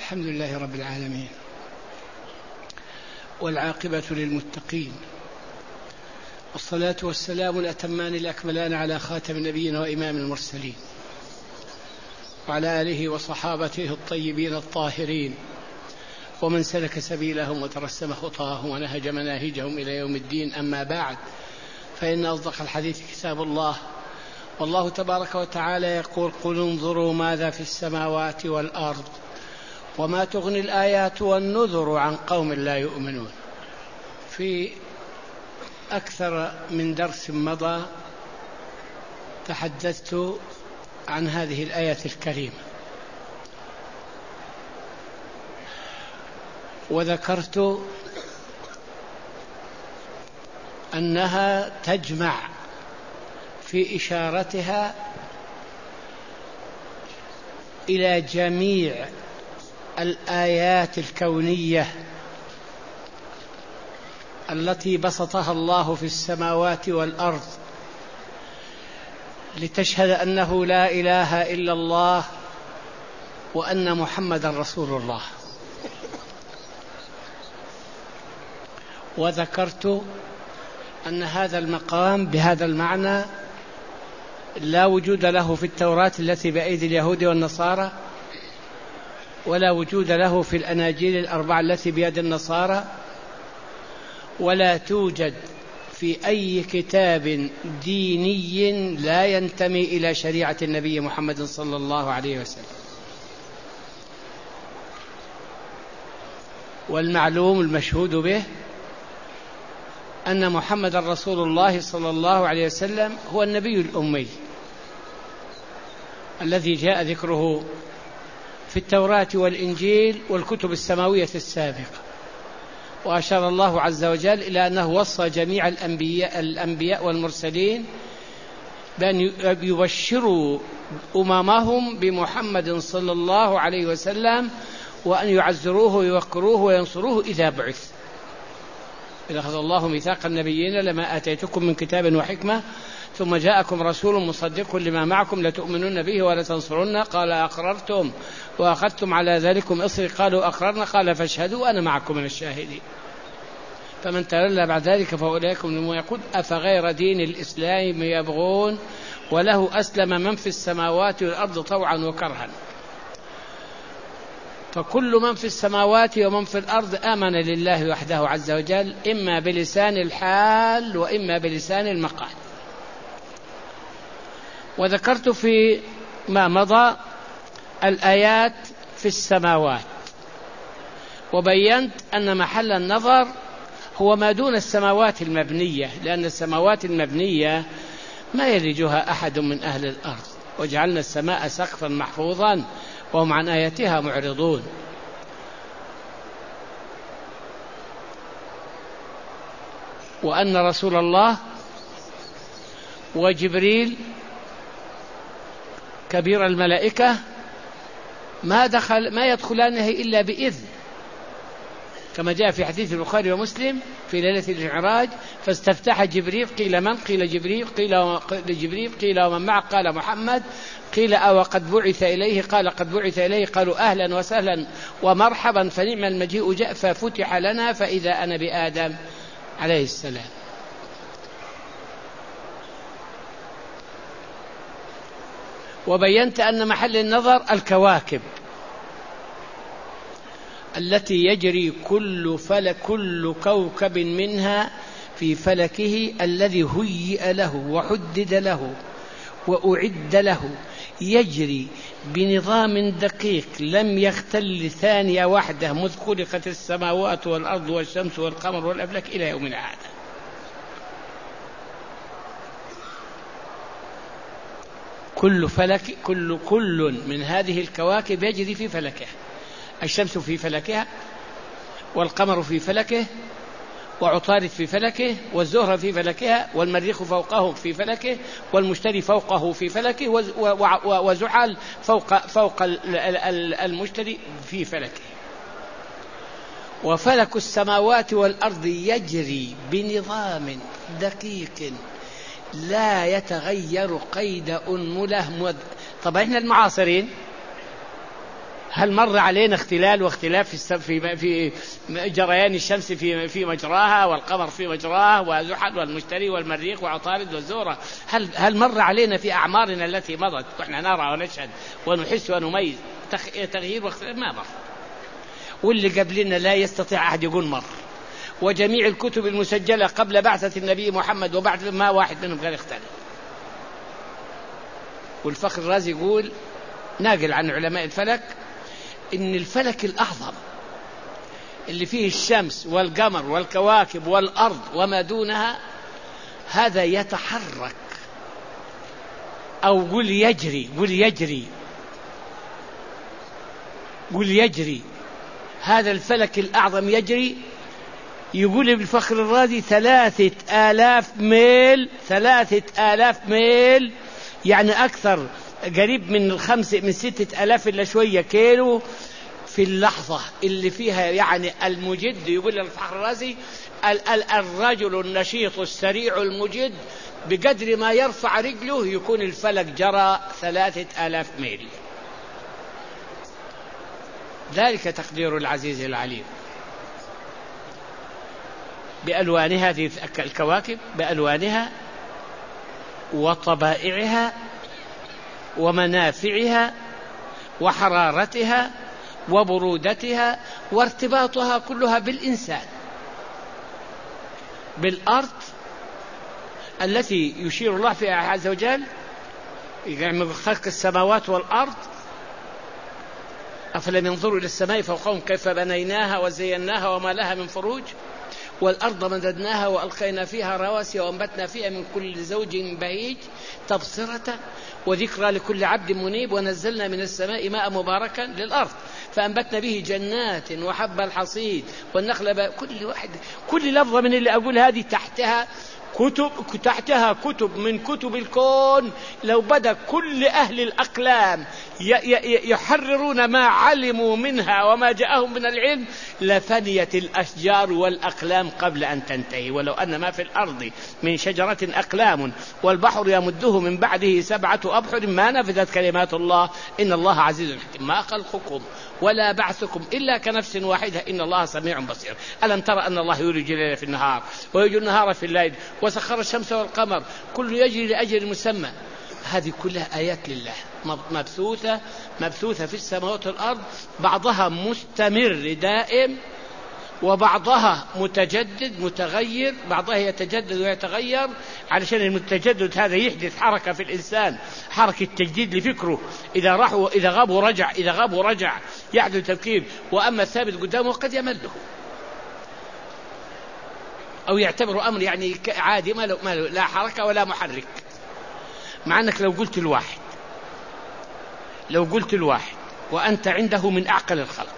الحمد لله رب العالمين، والعاقبة للمتقين، والصلاة والسلام الأتمان الأكملان على خاتم النبيين وإمام المرسلين، وعلى آله وصحابته الطيبين الطاهرين، ومن سلك سبيلهم وترسم خطاهم ونهج مناهجهم إلى يوم الدين. أما بعد، فإن أصدق الحديث كتاب الله، والله تبارك وتعالى يقول: قل انظروا ماذا في السماوات والأرض وما تغني الآيات والنذر عن قوم لا يؤمنون. في أكثر من درس مضى تحدثت عن هذه الآية الكريمة، وذكرت أنها تجمع في إشارتها إلى جميع الآيات الكونية التي بسطها الله في السماوات والأرض لتشهد أنه لا إله إلا الله وأن محمدا رسول الله. وذكرت أن هذا المقام بهذا المعنى لا وجود له في التوراة التي بأيدي اليهود والنصارى، ولا وجود له في الأناجيل الأربعة التي بيد النصارى، ولا توجد في أي كتاب ديني لا ينتمي إلى شريعة النبي محمد صلى الله عليه وسلم. والمعلوم المشهود به أن محمد رسول الله صلى الله عليه وسلم هو النبي الأمي الذي جاء ذكره في التوراة والإنجيل والكتب السماوية السابقة. وأشار الله عز وجل إلى أنه وصى جميع الأنبياء والمرسلين بأن يبشروا أممهم بمحمد صلى الله عليه وسلم، وأن يعزروه ويوقروه وينصروه إذا بعث. إذا أخذ الله ميثاق النبيين لما آتيتكم من كتاب وحكمة ثم جاءكم رسول مصدق لما معكم لتؤمنون به ولتنصرن، قال أقررتم وأخذتم على ذلكم إصري، قالوا أقررنا، قال فاشهدوا أنا معكم من الشاهدين. فمن تولى بعد ذلك فأولئك هم يقول: أفغير دين الإسلام يبغون وله أسلم من في السماوات والأرض طوعا وكرها. فكل من في السماوات ومن في الأرض آمن لله وحده عز وجل، إما بلسان الحال وإما بلسان المقال. وذكرت في ما مضى الآيات في السماوات، وبينت أن محل النظر هو ما دون السماوات المبنية، لأن السماوات المبنية ما يلجها أحد من أهل الأرض. وجعلنا السماء سقفا محفوظا وهم عن آياتها معرضون. وأن رسول الله وجبريل كبير الملائكة ما يدخلانه إلا بإذن، كما جاء في حديث البخاري ومسلم في ليلة المعراج: فاستفتح جبريل، قيل من؟ قيل جبريل، قيل لجبريل، قيل ومن معه؟ قال محمد، قيل أو قد بعث إليه؟ قال قد بعث إليه. قالوا أهلا وسهلا ومرحبا، فنعم المجيء جاء. ففتح لنا فإذا أنا بآدم عليه السلام. وبينت أن محل النظر الكواكب التي يجري كل كوكب منها في فلكه الذي هيئ له وحدد له وأعد له، يجري بنظام دقيق لم يختل ثانية واحدة مذ خلقت السماوات والأرض والشمس والقمر والأفلاك إلى يومنا هذا. كل فلك كل من هذه الكواكب يجري في فلكه. الشمس في فلكها، والقمر في فلكه، وعطارد في فلكه، والزهرة في فلكها، والمريخ فوقه في فلكه، والمشتري فوقه في فلكه، وزحل فوق المشتري في فلكه. وفلك السماوات والأرض يجري بنظام دقيق لا يتغير قيد أنملة. طبعا إحنا المعاصرين هل مر علينا اختلال واختلاف في جريان الشمس في مجراها، والقمر في مجراه، وزحل والمشتري والمريخ وعطارد والزهرة؟ هل مر علينا في أعمارنا التي مضت وإحنا نرى ونشهد ونحس ونميز تغيير واختلاف؟ ما مر. واللي قبلنا لا يستطيع أحد يقول مر. وجميع الكتب المسجلة قبل بعثة النبي محمد وبعد ما واحد منهم قال اختلف. والفخر الرازي يقول ناقل عن علماء الفلك إن الفلك الأعظم اللي فيه الشمس والقمر والكواكب والأرض وما دونها هذا يتحرك، أو قل يجري هذا الفلك الأعظم يجري. يقول ابن الفخر الرازي 3000 ميل، يعني أكثر، قريب من 6000 إلا شوية كيلو في اللحظة اللي فيها. يعني المجد، يقول الفخر الرازي الرجل النشيط السريع المجد بقدر ما يرفع رجله يكون الفلك جرى 3000 ميل. ذلك تقدير العزيز العليم. بألوانها هذه الكواكب، بألوانها وطبائعها ومنافعها وحرارتها وبرودتها وارتباطها كلها بالإنسان، بالأرض التي يشير الله فيها عز وجل يعني خلق السماوات والأرض. أفلم ينظروا إلى السماء فوقهم كيف بنيناها وزيناها وما لها من فروج، والأرض مددناها وألقينا فيها رواسي وأنبتنا فيها من كل زوج بهيج تبصرة وذكرى لكل عبد منيب، ونزلنا من السماء ماء مباركا للأرض فأنبتنا به جنات وحب الحصيد والنخل. كل لفظة من اللي أقول هذه تحتها كتب من كتب الكون. لو بدأ كل أهل الأقلام يحررون ما علموا منها وما جاءهم من العلم لفنيت الأشجار والأقلام قبل أن تنتهي. ولو أن ما في الأرض من شجرة أقلام والبحر يمده من بعده 7 أبحر ما نفذت كلمات الله إن الله عزيز حكيم. ما خلقكم ولا بعثكم إلا كنفس واحدة إن الله سميع بصير. ألم ترى أن الله يولج الليل في النهار ويولج النهار في الليل وسخر الشمس والقمر كل يجري لأجل مسمى. هذه كلها آيات لله مبثوثة في السماوات والأرض، بعضها مستمر دائم وبعضها متجدد متغير. بعضها يتجدد ويتغير علشان المتجدد هذا يحدث حركة في الإنسان، حركة تجديد لفكره. إذا غابوا رجع يحدث تفكير. وأما الثابت قدامه قد يمله أو يعتبر أمر يعني عادي ما له لا حركة ولا محرك. مع أنك لو قلت الواحد وأنت عنده من أعقل الخلق،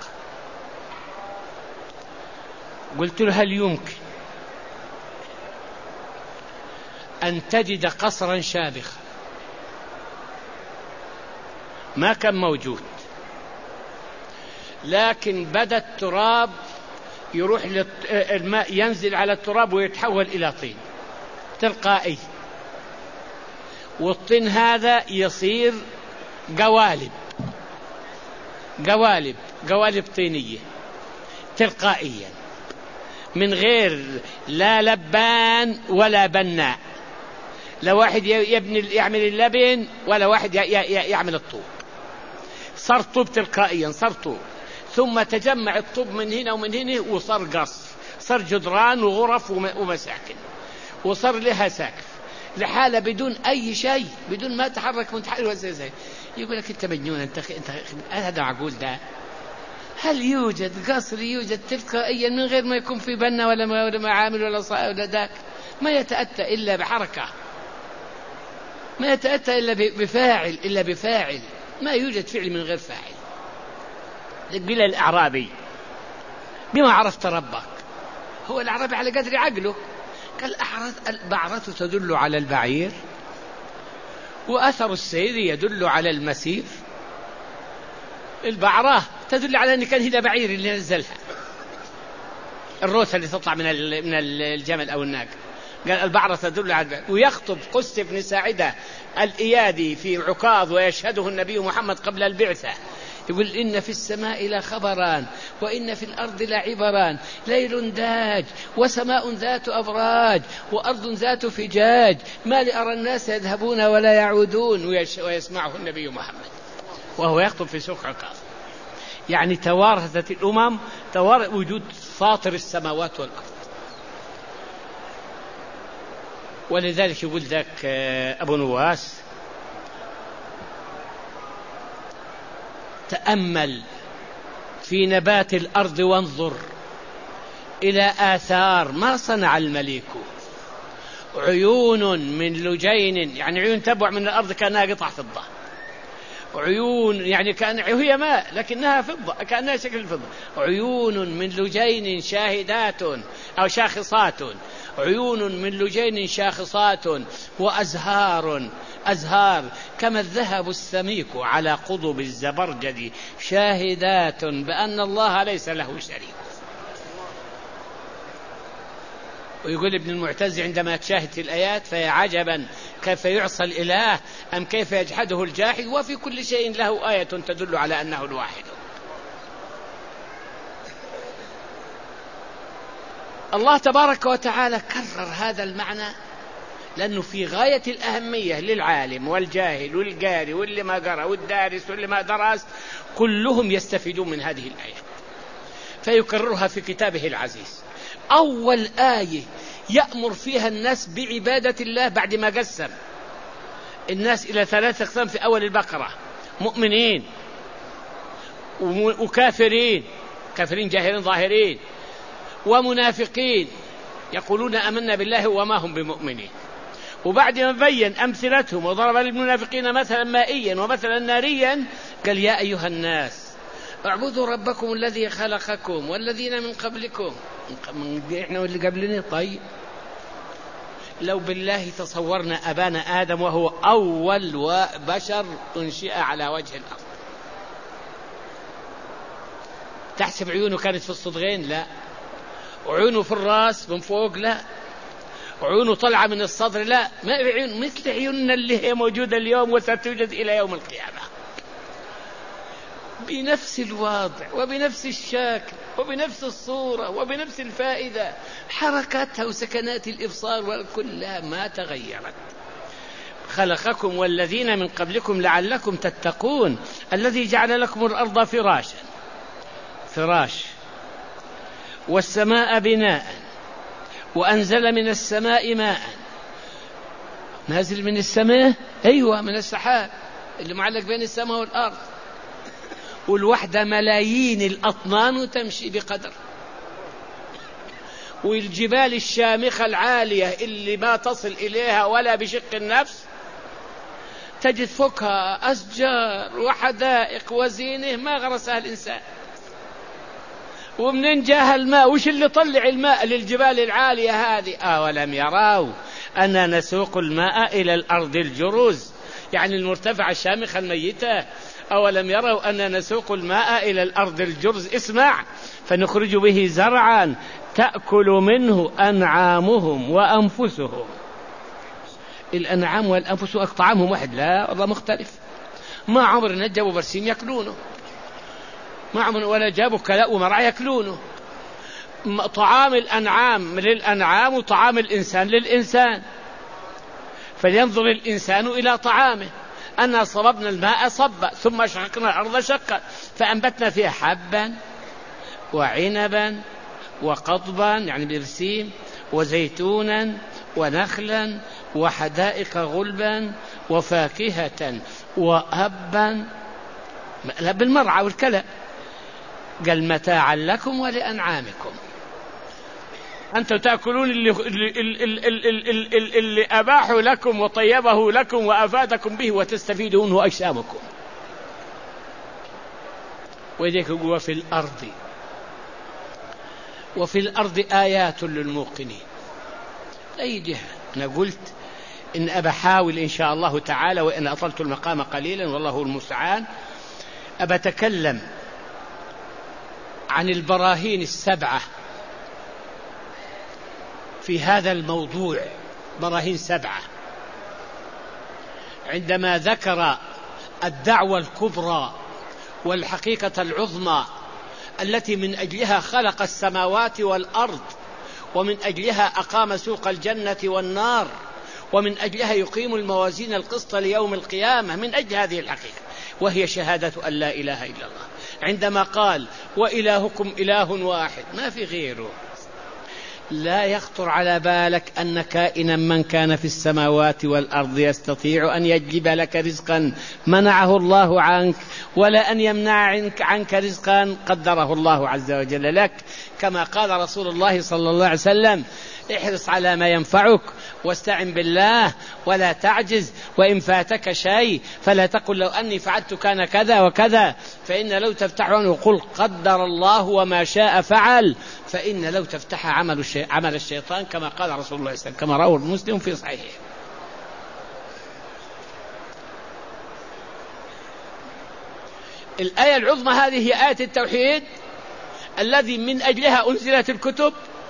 قلت له هل يمكن أن تجد قصرا شامخا ما كان موجود، لكن بدا التراب يروح الماء ينزل على التراب ويتحول إلى طين تلقائي، والطين هذا يصير قوالب طينية تلقائيا من غير لا لبان ولا بناء، لا واحد يعمل اللبن ولا واحد يعمل الطوب، صار طوب تلقائيا، صار طوب. ثم تجمع الطوب من هنا ومن هنا وصار قصر، صار جدران وغرف ومساكن، وصار لها سقف لحالة بدون أي شيء، بدون ما تحرك متحرك زي. يقول لك أنت مجنون، أنت هذا معقول ده؟ هل يوجد قصر يوجد تلقائيا من غير ما يكون في بنا ولا معامل ولا صائب ولا ذاك؟ ما يتأتى إلا بحركة، ما يتأتى إلا بفاعل، ما يوجد فعل من غير فاعل. بلا الأعرابي بما عرفت ربك، هو الأعرابي على قدر عقله قال البعرة تدل على البعير، وأثر السير يدل على المسير. البعرة تدل على أن كان هنا بعير اللي نزلها، الروثة اللي تطلع من الجمل أو الناقة. قال البعرة تدل على البعير. ويخطب قس بن ساعدة الإيادي في عكاظ ويشهده النبي محمد قبل البعثة، يقول إن في السماء لخبران وإن في الأرض لعبران ليل داج وسماء ذات أبراج وأرض ذات فجاج ما لأرى الناس يذهبون ولا يعودون. ويسمعه النبي محمد وهو يخطب في سوق عكاظ. يعني توارثت الأمم وجود فاطر السماوات والأرض. ولذلك يقول ذاك أبو نواس: تأمل في نبات الأرض وانظر إلى آثار ما صنع المليك. عيون من لجين، يعني عيون تبع من الأرض كأنها قطع فضة. عيون يعني كأن هي ماء لكنها فضة، كأنها شكل الفضة. عيون من لجين شاهدات أو شاخصات، عيون من لجين شاخصات أزهار كما الذهب السميك على قضب الزبرجد شاهدات بأن الله ليس له شريك. ويقول ابن المعتز عندما تشاهد في الآيات: فيا عجبا كيف يعصى الإله أم كيف يجحده الجاحد وفي كل شيء له آية تدل على أنه الواحد. الله تبارك وتعالى كرر هذا المعنى لأنه في غاية الأهمية للعالم والجاهل والقارئ واللي ما قرأ والدارس واللي ما درس، كلهم يستفيدون من هذه الآية، فيكررها في كتابه العزيز. أول آية يأمر فيها الناس بعبادة الله بعد ما قسم الناس إلى 3 أقسام في أول البقرة: مؤمنين وكافرين، كافرين جاهلين ظاهرين، ومنافقين يقولون آمنا بالله وما هم بمؤمنين. وبعد ما بين أمثلتهم وضرب للمنافقين مثلا مائيا ومثلا ناريا قال: يا أيها الناس اعبدوا ربكم الذي خلقكم والذين من قبلكم. احنا واللي قبلنا. طيب لو بالله تصورنا أبانا آدم وهو أول بشر انشئ على وجه الأرض، تحسب عيونه كانت في الصدغين؟ لا. عيونه في الرأس من فوق؟ لا. عيونه طلع من الصدر؟ لا. ما عيون مثل عيوننا اللي هي موجودة اليوم وستوجد إلى يوم القيامة، بنفس الوضع وبنفس الشكل وبنفس الصورة وبنفس الفائدة، حركاتها وسكنات الإبصار وكلها ما تغيرت. خلقكم والذين من قبلكم لعلكم تتقون الذي جعل لكم الأرض فراش والسماء بناء وأنزل من السماء ماء. نازل من السماء؟ أيوة، من السحاب اللي معلق بين السماء والأرض، والوحدة ملايين الأطنان وتمشي بقدر. والجبال الشامخة العالية اللي ما تصل إليها ولا بشق النفس تجد فوقها أشجار وحدائق وزينة ما غرسها الإنسان. ومنين جاء الماء؟ وش اللي طلع الماء للجبال العالية هذه؟ أولم يروا أننا نسوق الماء إلى الأرض الجرز، يعني المرتفعة الشامخة الميتة. أولم يروا أننا نسوق الماء إلى الأرض الجرز، اسمع، فنخرج به زرعا تأكل منه أنعامهم وأنفسهم. الأنعام والأنفس طعامهم واحد؟ لا والله مختلف. ما عمرنا جابوا برسيم يأكلونه، ما عمرنا ولا جابوا كلاء ومرعى يأكلونه. طعام الأنعام للأنعام وطعام الإنسان للإنسان. فلينظر الإنسان إلى طعامه. أنا صببنا الماء صبا ثم شققنا الأرض شقا فأنبتنا فيها حبا وعنبا وقضبا يعني برسيم وزيتونا ونخلا وحدائق غلبا وفاكهة وأبا بالمرعى والكلى. قال: متاعا لكم ولأنعامكم. أنتم تأكلون اللي أباحوا لكم وطيبه لكم وأفادكم به وتستفيدون منه أجسامكم. وذلك وفي الأرض آيات للموقنين. أي جهة. أنا قلت إن أبحاول إن شاء الله تعالى، وإن أطلت المقام قليلا والله المستعان، أبتكلم عن البراهين السبعة في هذا الموضوع. براهين 7 عندما ذكر الدعوة الكبرى والحقيقة العظمى التي من أجلها خلق السماوات والأرض، ومن أجلها أقام سوق الجنة والنار، ومن أجلها يقيم الموازين القسط ليوم القيامة، من أجل هذه الحقيقة، وهي شهادة أن لا إله إلا الله. عندما قال وإلهكم إله واحد ما في غيره، لا يخطر على بالك أن كائنا من كان في السماوات والأرض يستطيع أن يجلب لك رزقا منعه الله عنك، ولا أن يمنع عنك رزقا قدره الله عز وجل لك. كما قال رسول الله صلى الله عليه وسلم: احرص على ما ينفعك واستعن بالله ولا تعجز، وإن فاتك شيء فلا تقل لو أني فعلت كان كذا وكذا، فإن لو تفتح عنه قل قدر الله وما شاء فعل، فإن لو تفتح عمل الشيطان، كما قال رسول الله صلى الله عليه وسلم، كما رواه مسلم في صحيحه. الآية العظمى هذه هي آية التوحيد الذي من أجلها أنزلت الكتب،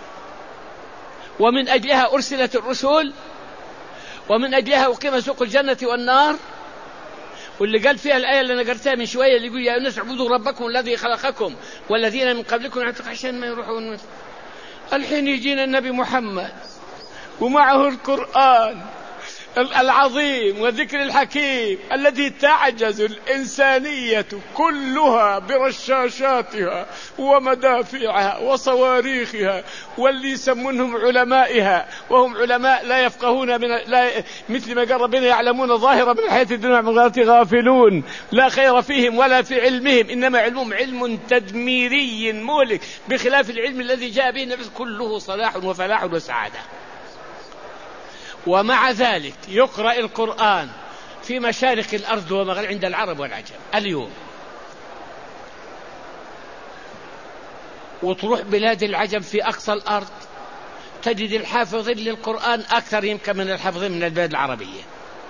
ومن أجلها أرسلت الرسل، ومن أجلها أقيم سوق الجنة والنار. واللي قال فيها الآية اللي أنا قرتها من شوية، اللي يقول يا الناس اعبدوا ربكم الذي خلقكم والذين من قبلكم، عشان ما يروحون. الحين يجينا النبي محمد ومعه القرآن العظيم والذكر الحكيم الذي تعجز الإنسانية كلها برشاشاتها ومدافعها وصواريخها، واللي يسمونهم علمائها وهم علماء لا يفقهون مثل ما قال ربنا يعلمون ظاهرا من الحياة الدنيا من غير غافلون، لا خير فيهم ولا في علمهم، إنما علمهم علم تدميري مهلك، بخلاف العلم الذي جاء به النبي كله صلاح وفلاح وسعادة. ومع ذلك يقرأ القرآن في مشارق الأرض ومغرب عند العرب والعجم اليوم، وتروح بلاد العجم في أقصى الأرض تجد الحافظين للقرآن أكثر يمكن من الحافظين من البلاد العربية.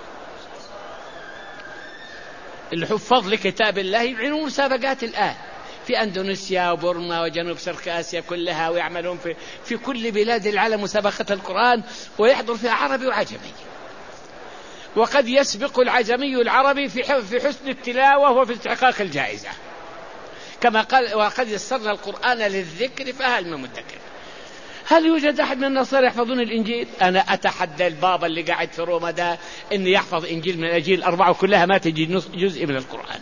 الحفاظ لكتاب الله يعملون مسابقات الآن في أندونيسيا وبورما وجنوب شرق آسيا كلها، ويعملون في كل بلاد العالم مسابقة القرآن، ويحضر فيها عربي وعجمي، وقد يسبق العجمي العربي في حسن التلاوة وفي استحقاق الجائزة، كما قال وقد يسرنا القرآن للذكر فهل من مدكر. هل يوجد أحد من النصارى يحفظون الإنجيل؟ أنا أتحدى البابا اللي قاعد في روما ده إن يحفظ إنجيل من الأناجيل الأربعة كلها ما تجي جزء من القرآن،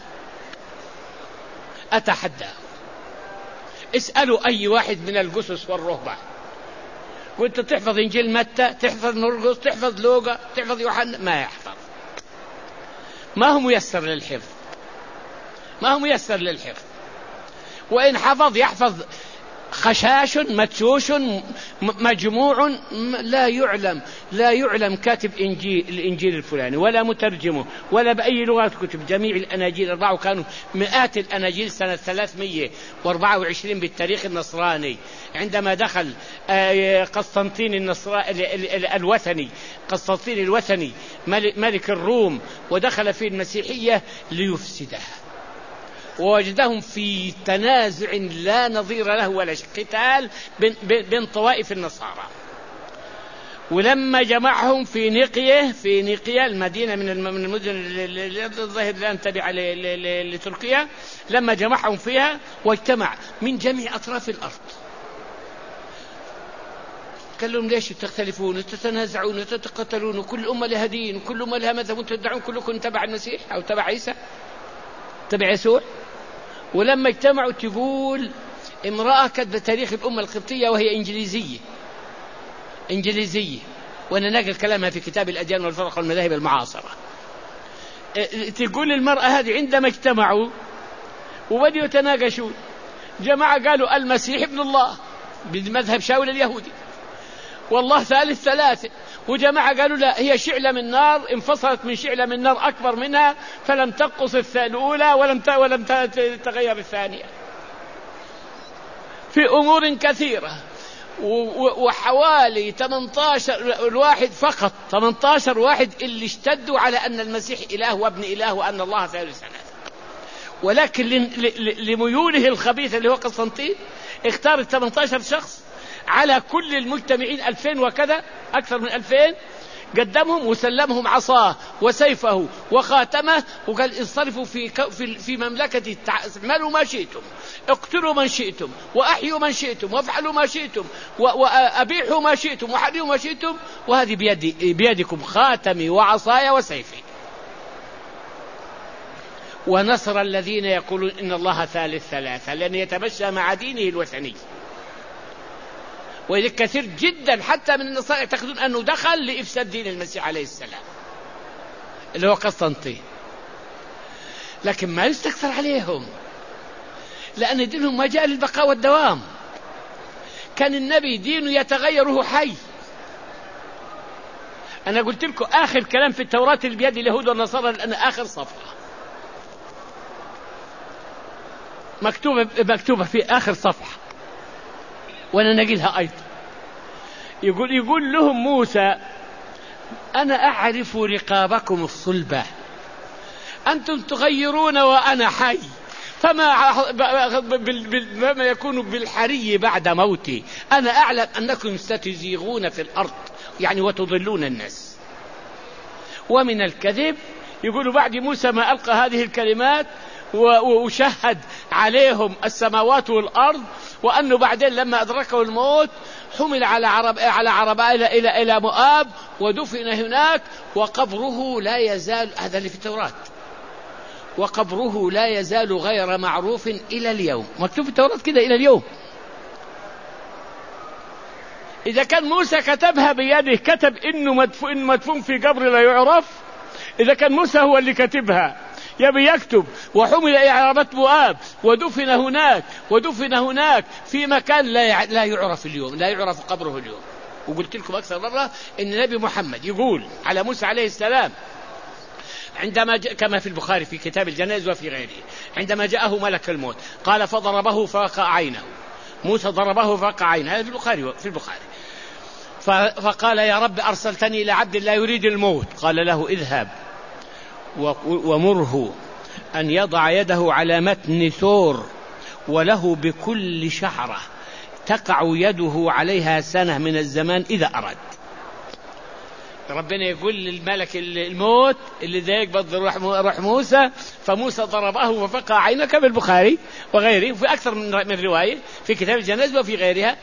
أتحدى. اسألوا أي واحد من القسس والرهبان، وانت تحفظ إنجيل متى، تحفظ مرقس، تحفظ لوقا، تحفظ يوحنا، ما يحفظ، ما هو ميسر للحفظ، ما هو ميسر للحفظ. وإن حفظ يحفظ خشاش مدشوش مجموع، لا يعلم كاتب الإنجيل الفلاني ولا مترجمه ولا بأي لغة كتب. جميع الأناجيل الأربعة كانوا مئات الأناجيل سنة 324 بالتاريخ النصراني، عندما دخل قسطنطين الوثني، قسطنطين الوثني ملك الروم، ودخل في المسيحية ليفسدها، ووجدهم في تنازع لا نظير له ولا قتال بين طوائف النصارى. ولما جمعهم في نيقيا المدينة من المدن الظاهر الآن تابعة لتركيا، لما جمعهم فيها واجتمع من جميع أطراف الأرض، قال لهم ليش تختلفون وتتنازعون وتتقتلون، وكل أمة لها دين وكل أمة لها مذهب، وانتم تدعون كلكم تبع المسيح أو تبع عيسى تبع يسوع. ولما اجتمعوا تقول امرأة كتبت تاريخ الأمة القبطية وهي إنجليزية، وأنا ناقل كلامها في كتاب الأديان والفرق والمذاهب المعاصرة. تقول المرأة هذه عندما اجتمعوا وبدأوا يتناقشوا، جماعة قالوا المسيح ابن الله بمذهب شاول اليهودي، والله ثالث ثلاثة، وجماعة قالوا لا، هي شعلة من نار انفصلت من شعلة من نار أكبر منها فلم تنقص الأولى ولم تتغير الثانية، في أمور كثيرة. وحوالي 18 واحد فقط، 18 واحد اللي اشتدوا على أن المسيح إله وابن إله وأن الله ثالث ثلاثة. ولكن لميوله الخبيثة اللي هو قسطنطين اختار 18 شخص على كل المجتمعين 2000 وكذا، أكثر من 2000، قدمهم وسلمهم عصاه وسيفه وخاتمه وقال انصرفوا في مملكتي، اعملوا ما شئتم، اقتلوا من شئتم، وأحيوا من شئتم، وافعلوا ما شئتم، وأبيحوا ما شئتم، وحريوا ما شئتم، وهذه بيدكم خاتمي وعصاي وسيفي. ونصر الذين يقولون إن الله ثالث ثلاثة، لأن يتمشى مع دينه الوثني. وإذا كثير جدا حتى من النصارى يعتقدون أنه دخل لإفساد دين المسيح عليه السلام اللي هو قسطنطين، لكن ما يستكثر عليهم، لأن دينهم ما جاء للبقاء والدوام. كان النبي دينه يتغير وهو حي. أنا قلت لكم آخر كلام في التوراة اللي بيد اليهود والنصارى لأن آخر صفحة مكتوبة في آخر صفحة، وأنا نقلها أيضا. يقول لهم موسى: أنا أعرف رقابكم الصلبة، أنتم تغيرون وأنا حي، فما يكون بالحري بعد موتي. أنا أعلم أنكم ستزيغون في الأرض، يعني وتضلون الناس. ومن الكذب يقولوا بعد موسى ما ألقى هذه الكلمات وشهد عليهم السماوات والأرض، وأنه بعدين لما أدركه الموت حمل على عربة إلى مؤاب ودفن هناك، وقبره لا يزال، هذا اللي في التوراة، وقبره لا يزال غير معروف إلى اليوم. مكتوب في التوراة كده إلى اليوم. إذا كان موسى كتبها بيده، كتب إنه مدفون في قبر لا يعرف، إذا كان موسى هو اللي كتبها يبي يكتب وحمل إلى عربة مؤاب ودفن هناك في مكان لا يعرف اليوم، لا يعرف قبره اليوم. وقلت لكم أكثر مرة إن النبي محمد يقول على موسى عليه السلام عندما كما في البخاري في كتاب الجنائز وفي غيره، عندما جاءه ملك الموت قال فضربه فوقع عينه، موسى ضربه فوقع عينه، هذا في البخاري. فقال: يا رب أرسلتني إلى عبد لا يريد الموت. قال له: اذهب ومره أن يضع يده على متن ثور، وله بكل شعرة تقع يده عليها سنة من الزمان إذا أراد. ربنا يقول للملك الموت اللي ذا يقبض روح موسى، فموسى ضربه وفقع عينه، كما البخاري وغيره وفي أكثر من رواية في كتاب الجنائز وفي غيرها.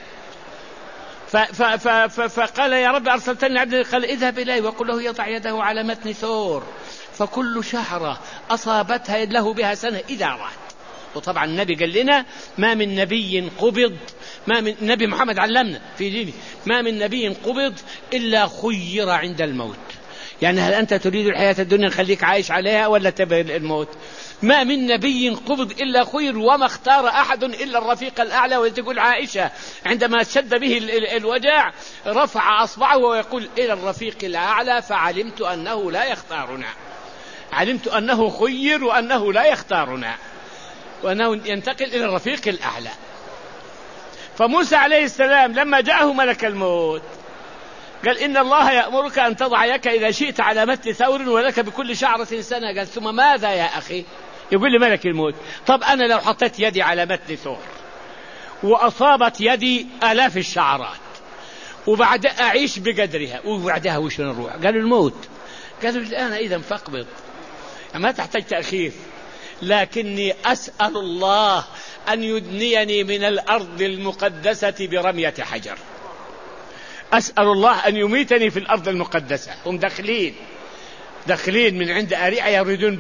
فقال: يا رب أرسلتني عبد، قال: اذهب إليه وقل له يضع يده على متن ثور، فكل شعرة أصابتها له بها سنة إذا أراد. وطبعا النبي قال لنا ما من نبي قبض، ما من نبي محمد علمنا في دينه ما من نبي قبض إلا خير عند الموت. يعني هل أنت تريد الحياة الدنيا نخليك عايش عليها ولا تبغي الموت؟ ما من نبي قبض إلا خير، وما اختار أحد إلا الرفيق الأعلى. وتقول عائشة عندما شد به الوجع رفع أصبعه ويقول: إلى الرفيق الأعلى، فعلمت أنه لا يختارنا، علمت أنه خير وأنه لا يختارنا، وأنه ينتقل إلى الرفيق الأعلى. فموسى عليه السلام لما جاءه ملك الموت قال: إن الله يأمرك أن تضع يدك إذا شئت على متن ثور ولك بكل شعرة سنة. قال: ثم ماذا يا أخي؟ يقول لي ملك الموت: طب أنا لو حطيت يدي على متن ثور وأصابت يدي آلاف الشعرات وبعد أعيش بقدرها وبعدها وش نروح؟ قالوا: الموت. قالوا: الآن إذا فاقبض، ما تحتاج تأخير، لكني أسأل الله أن يدنيني من الأرض المقدسة برمية حجر. أسأل الله أن يميتني في الأرض المقدسة. هم داخلين من عند أريعة يريدون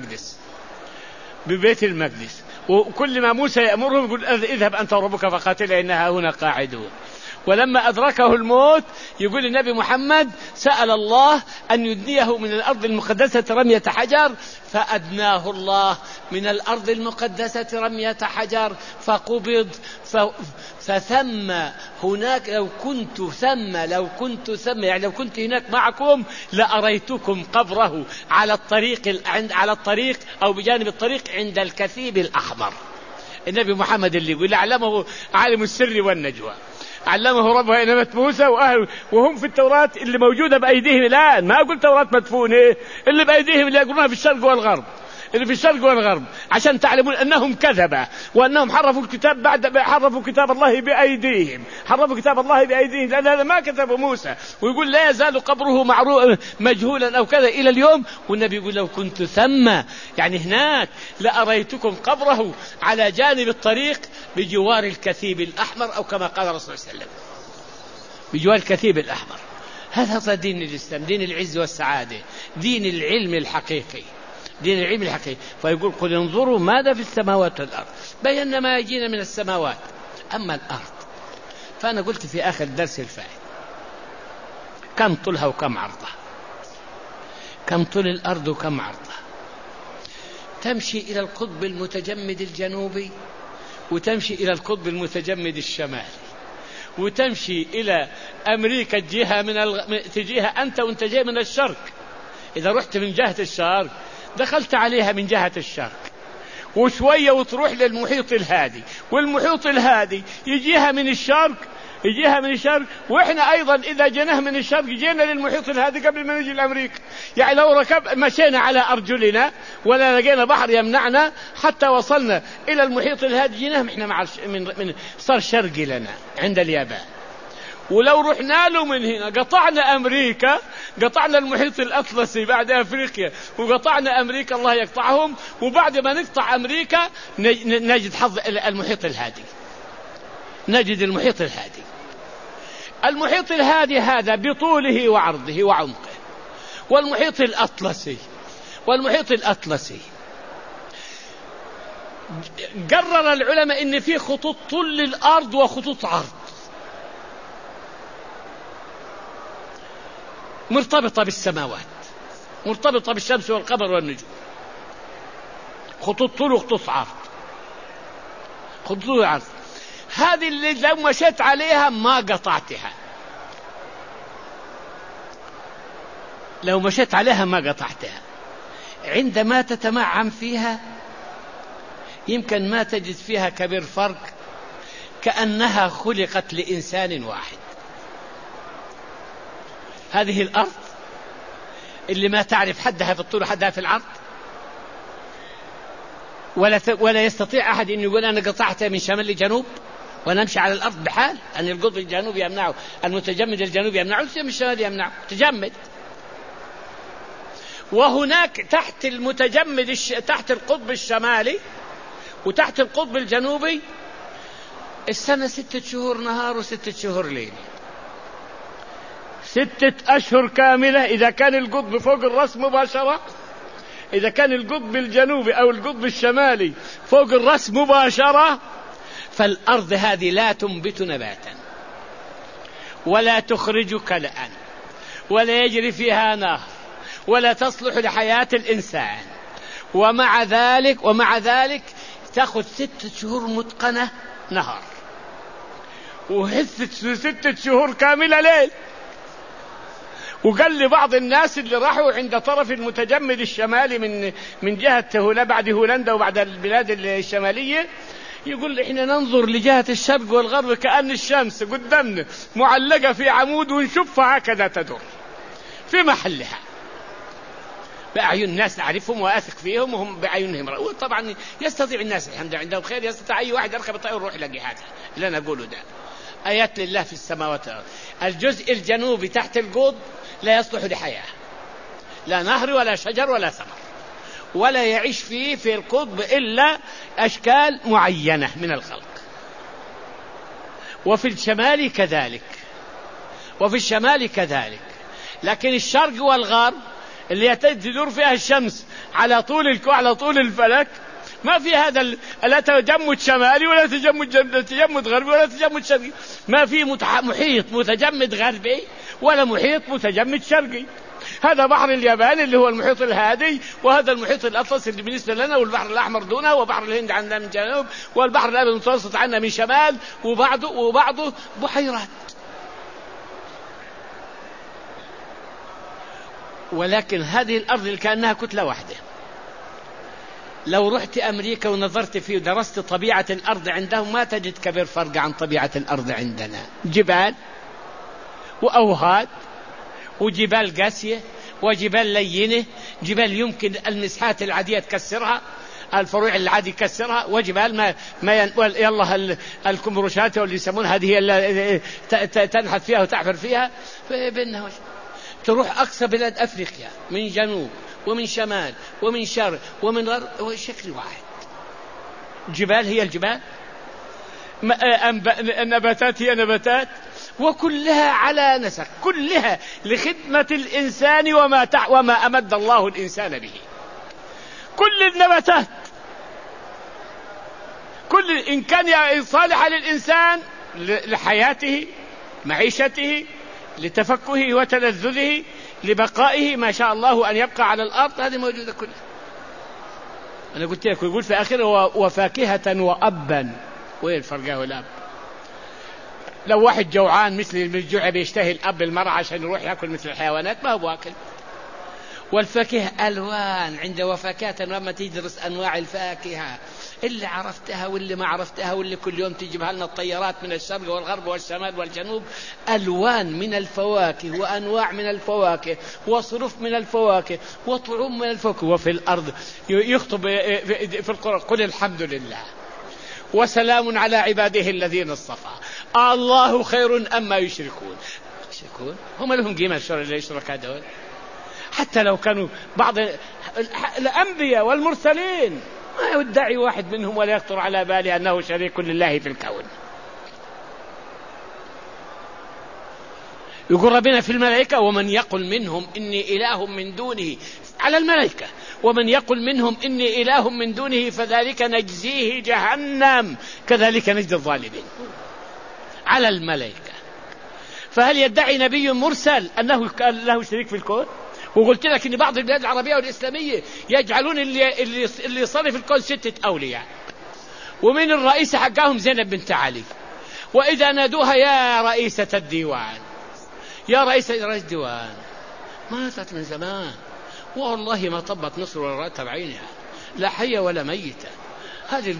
ببيت المقدس، وكل ما موسى يأمرهم يقول: اذهب أنت وربك فقاتلا إنها هنا قاعدون. ولما أدركه الموت يقول النبي محمد سأل الله أن يدنيه من الأرض المقدسة رمية حجر، فأدناه الله من الأرض المقدسة رمية حجر فقبض. فثم هناك لو كنت ثم يعني لو كنت هناك معكم لأريتكم قبره على الطريق أو بجانب الطريق عند الكثيب الأحمر. النبي محمد اللي يقول علمه عالم السر والنجوى، علمه ربه إنما موسى وهم في التوراة اللي موجودة بأيديهم الآن. ما أقول توراة مدفونة، اللي بأيديهم اللي يقولونها في الشرق والغرب، اللي في الشرق والغرب، عشان تعلمون أنهم كذبة، وأنهم حرفوا الكتاب بعد حرفوا كتاب الله بأيديهم، حرفوا كتاب الله بأيديهم، لأن هذا ما كتبه موسى. ويقول لا يزال قبره مجهولا أو كذا إلى اليوم. والنبي يقول لو كنت ثم، يعني هناك، لأريتكم قبره على جانب الطريق بجوار الكثيب الأحمر، أو كما قال الرسول صلى الله عليه وسلم بجوار الكثيب الأحمر. هذا دين الإسلام، دين العز والسعادة، دين العلم الحقيقي، دين العلم الحقيقي. فيقول قل انظروا ماذا في السماوات والأرض، بينا ما يجينا من السماوات. أما الأرض فأنا قلت في آخر الدرس الفائت كم طولها وكم عرضها، كم طول الأرض وكم عرضها. تمشي إلى القطب المتجمد الجنوبي، وتمشي إلى القطب المتجمد الشمالي، وتمشي إلى أمريكا تجيها أنت وانت جاي من الشرق. إذا رحت من جهة الشرق دخلت عليها من جهة الشرق، وشوية وتروح للمحيط الهادي، والمحيط الهادي يجيها من الشرق، وإحنا أيضا إذا جيناه من الشرق جينا للمحيط الهادي قبل ما نجي لأمريكا. يعني لو مشينا على أرجلنا ولا لقينا بحر يمنعنا حتى وصلنا إلى المحيط الهادي، جيناه إحنا من صار شرقي لنا عند اليابان. ولو رحنا له من هنا قطعنا أمريكا، قطعنا المحيط الأطلسي بعد أفريقيا، وقطعنا أمريكا، الله يقطعهم. وبعد ما نقطع أمريكا نجد حظ المحيط الهادي، نجد المحيط الهادي. المحيط الهادي هذا بطوله وعرضه وعمقه. والمحيط الأطلسي قرر العلماء إن في خطوط طول للأرض وخطوط عرض مرتبطة بالسماوات، مرتبطة بالشمس والقمر والنجوم، خطوط طول وخطوط عرض، خطوط عرض. هذه اللي لو مشيت عليها ما قطعتها، لو مشيت عليها ما قطعتها. عندما تتمعن فيها يمكن ما تجد فيها كبير فرق، كأنها خلقت لإنسان واحد. هذه الأرض اللي ما تعرف حدها في الطول وحدها في العرض، ولا يستطيع أحد أن يقول أنا قطعتها من شمال لجنوب وأنا أمشي على الأرض بحال، أن القطب الجنوبي يمنعه، المتجمد الجنوبي يمنعه، الشمال يمنعه، تجمد. وهناك تحت المتجمد تحت القطب الشمالي وتحت القطب الجنوبي السنة 6 شهور نهار و6 شهور ليل، 6 أشهر كاملة إذا كان القطب فوق الرأس مباشرة. إذا كان القطب الجنوبي أو القطب الشمالي فوق الرأس مباشرة، فالأرض هذه لا تنبت نباتا ولا تخرج كلأ ولا يجري فيها نهر ولا تصلح لحياة الإنسان. ومع ذلك تأخذ 6 شهور متقنة نهار، و6 شهور كاملة ليل. وقال لي بعض الناس اللي راحوا عند طرف المتجمد الشمالي من جهة بعد هولندا وبعد البلاد الشمالية، يقول احنا ننظر لجهة الشرق والغرب كأن الشمس قدامنا معلقة في عمود ونشوفها هكذا تدور في محلها بأعين الناس، نعرفهم وأثق فيهم وهم بأعينهم. طبعا يستطيع الناس الحمد لله عندهم خير، يستطيع أي واحد يركب الطائرة ويروح يلاقي هذا اللي أنا أقوله ده. آيات لله في السماوات والأرض. الجزء الجنوبي تحت القطب لا يصلح لحياة، لا نهر ولا شجر ولا ثمر، ولا يعيش فيه في القطب إلا أشكال معينة من الخلق. وفي الشمال كذلك. لكن الشرق والغرب اللي تدور فيها الشمس على طول الفلك ما في هذا لا تجمد شمالي ولا تجمد غربي ولا تجمد شرقي، ما في محيط متجمد غربي ولا محيط متجمد شرقي. هذا بحر اليابان اللي هو المحيط الهادي، وهذا المحيط الأطلسي اللي بالنسبة لنا، والبحر الأحمر دونه، وبحر الهند عندنا من جنوب، والبحر الأبيض المتوسط عندنا من شمال، وبعضه بحيرات. ولكن هذه الأرض اللي كأنها كتلة واحدة، لو رحت أمريكا ونظرت فيه ودرست طبيعة الأرض عندهم ما تجد كبير فرق عن طبيعة الأرض عندنا. جبال وأوهاد وجبال قاسية وجبال لينة، جبال يمكن المسحات العادية تكسرها، الفروع العادي يكسرها، وجبال يلا الكمروشات واللي يسمونها هذه اللي تنحت فيها وتعفر فيها. بينها تروح أقصى بلاد أفريقيا من جنوب ومن شمال ومن شرق ومن غرب، هو شكل واحد. جبال هي الجبال، النباتات هي نباتات، وكلها على نسق، كلها لخدمة الإنسان وما أمد الله الإنسان به. كل النباتات، كل إن كان صالحة للإنسان لحياته، معيشته، لتفكه وتلذذه، لبقائه، ما شاء الله أن يبقى على الأرض، هذه موجودة كلها. أنا قلت لك يقول في آخره وفاكهة وأبا. وين الفرقة والأب؟ لو واحد جوعان مثل الجوع بيشتهي الأب المرأة عشان يروح يأكل مثل الحيوانات، ما هو واكل. والفاكهة ألوان، عند وفاكهة لما تدرس أنواع الفاكهة اللي عرفتها واللي ما عرفتها واللي كل يوم تجيبها لنا الطيارات من الشرق والغرب والشمال والجنوب، ألوان من الفواكه وأنواع من الفواكه وصنوف من الفواكه وطعوم من الفواكه. وفي الأرض يخطب في القرآن قل الحمد لله وسلام على عباده الذين اصطفى الله خير أما يشركون. هم لهم قيمة اللي يشرك هذول؟ حتى لو كانوا بعض الأنبياء والمرسلين ما يدعي واحد منهم ولا يخطر على باله أنه شريك لله في الكون. يقول ربنا في الملائكة ومن يقل منهم إني إله من دونه، على الملائكة، ومن يقل منهم إني إله من دونه فذلك نجزيه جهنم كذلك نجزي الظالمين. على الملائكة. فهل يدعي نبي مرسل أنه له شريك في الكون؟ وقلت لك إن بعض البلاد العربية والإسلامية يجعلون اللي يصلي في الكون 6 أولياء، ومن الرئيسة حقهم زينب بنت علي، وإذا نادوها يا رئيسة الديوان، يا رئيسة الديوان، ماتت من زمان والله ما طبت نصر ولا رأت بعينها، لا حية ولا ميتة. هذه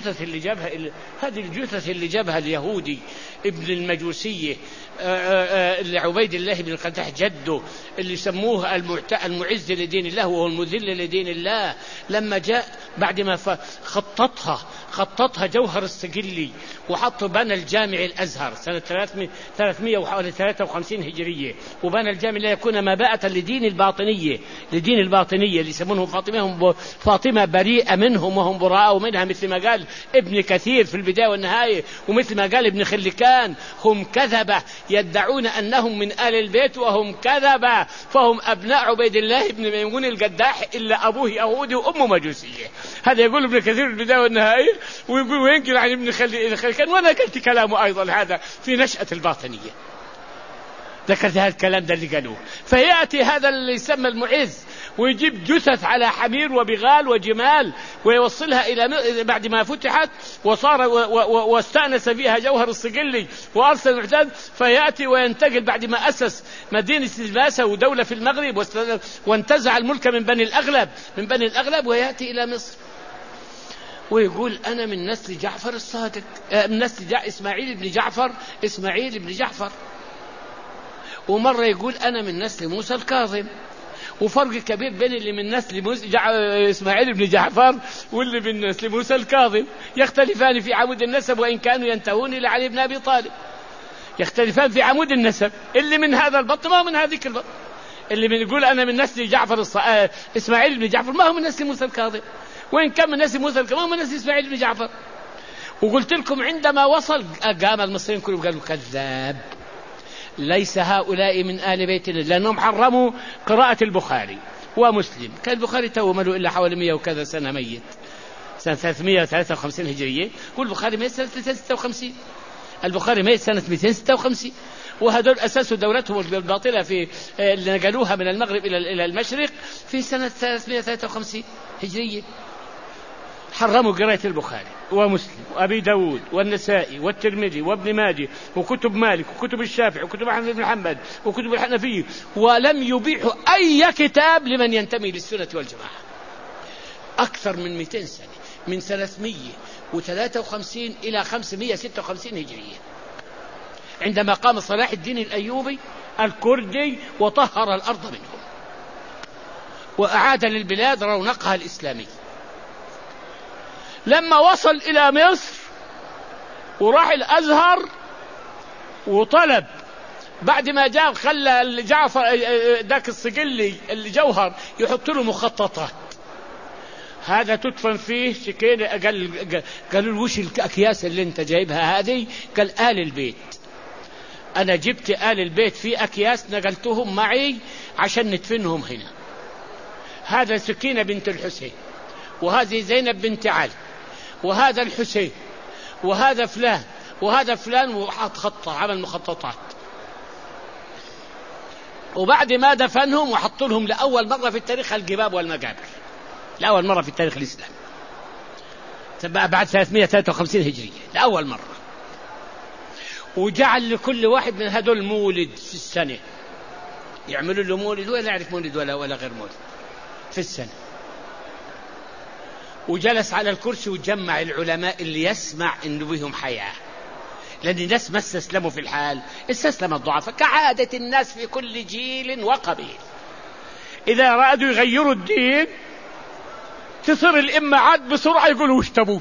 الجثث اللي جابها اليهودي ابن المجوسية اللي عبيد الله بن القدح جده، اللي يسموه المعز لدين الله وهو المذل لدين الله، لما جاء بعد ما خططها جوهر الصقلي وحط بنى الجامع الأزهر سنة 353 هجرية، وبنى الجامع ليكون مباءة لدين الباطنية اللي يسمونهم فاطمة بريئة منهم وهم براء منها، مثل ما قال ابن كثير في البداية والنهاية، ومثل ما قال ابن خلكان هم كذبة يدعون أنهم من آل البيت وهم كذبة، فهم أبناء عبيد الله بن ميمون القداح إلا أبوه يهودي وأمه مجوسية. هذا يقول ابن كثير في البداية والنهاية، ويقول وينقل عن ابن خلكان، وأنا قلت كلامه أيضا هذا في نشأة الباطنية، ذكرت هذا الكلام ده اللي قالوه. فيأتي هذا اللي يسمى المعز ويجيب جثث على حمير وبغال وجمال ويوصلها إلى بعد ما فتحت وصار واستأنس فيها جوهر الصقلي وأرسل المعتاد، فيأتي وينتقل بعد ما أسس مدينة سلباسة ودولة في المغرب وانتزع الملك من بني الأغلب ويأتي إلى مصر ويقول أنا من نسل جعفر الصادق، من نسل إسماعيل بن جعفر. ومرة يقول أنا من نسل موسى الكاظم. وفرق كبير بين اللي من نسل إسماعيل بن جعفر واللي من نسل موسى الكاظم، يختلفان في عمود النسب وإن كانوا ينتهون إلى علي بن أبي طالب، يختلفان في عمود النسب، اللي من هذا البطن ما هو من هذيك البطن، اللي يقول أنا من نسل إسماعيل بن جعفر ما هو من نسل موسى الكاظم، وإن كان من نسل موسى الكاظم ما هو من نسل إسماعيل بن جعفر. وقلت لكم عندما وصل قام المصريين كلهم قالوا كذاب، ليس هؤلاء من آل بيت الله، لأنهم حرموا قراءة البخاري ومسلم. كان البخاري تو ماله إلا حوالي 100 وكذا سنة ميت، سنة 353 هجرية، والبخاري ميت سنة 256. البخاري ميت سنة 256، وهذول أساسوا دولتهم الباطلة في اللي نقلوها من المغرب إلى المشرق في سنة 353 هجرية. حرموا قراءة البخاري ومسلم وأبي داود والنسائي والترمذي وابن ماجه وكتب مالك وكتب الشافعي وكتب أحمد بن حنبل وكتب الحنفية، ولم يبيحوا أي كتاب لمن ينتمي للسنة والجماعة. أكثر من 200 سنة، من 353 إلى 556 هجرية، عندما قام صلاح الدين الأيوبي الكردي وطهر الأرض منهم. وأعاد للبلاد رونقها الإسلامي. لما وصل إلى مصر وراح الأزهر وطلب بعد ما جاء خلى جعفر ذاك الصقلي الجوهر يحط له مخططات، هذا تدفن فيه سكينة. قالوا له وش الأكياس اللي انت جايبها هذه؟ قال آل البيت، أنا جبت آل البيت في أكياس نقلتهم معي عشان ندفنهم هنا. هذا سكينة بنت الحسين، وهذه زينب بنت علي، وهذا الحسين، وهذا فلان، وهذا فلان، وحط خطة عمل مخططات. وبعد ما دفنهم وحط لهم لأول مرة في التاريخ الجباب والمقابر، لأول مرة في التاريخ الإسلامي بعد 353 هجرية لأول مرة. وجعل لكل واحد من هذول مولد في السنة، يعملوا له مولد، ولا يعرف مولد ولا غير مولد في السنة. وجلس على الكرسي وجمع العلماء اللي يسمع إنه بهم حياة، لأن الناس ما استسلموا في الحال، استسلم الضعفاء كعادة الناس في كل جيل وقبيل. إذا أرادوا يغيروا الدين تصير الإمعات بسرعة يقولوا وش تبوه.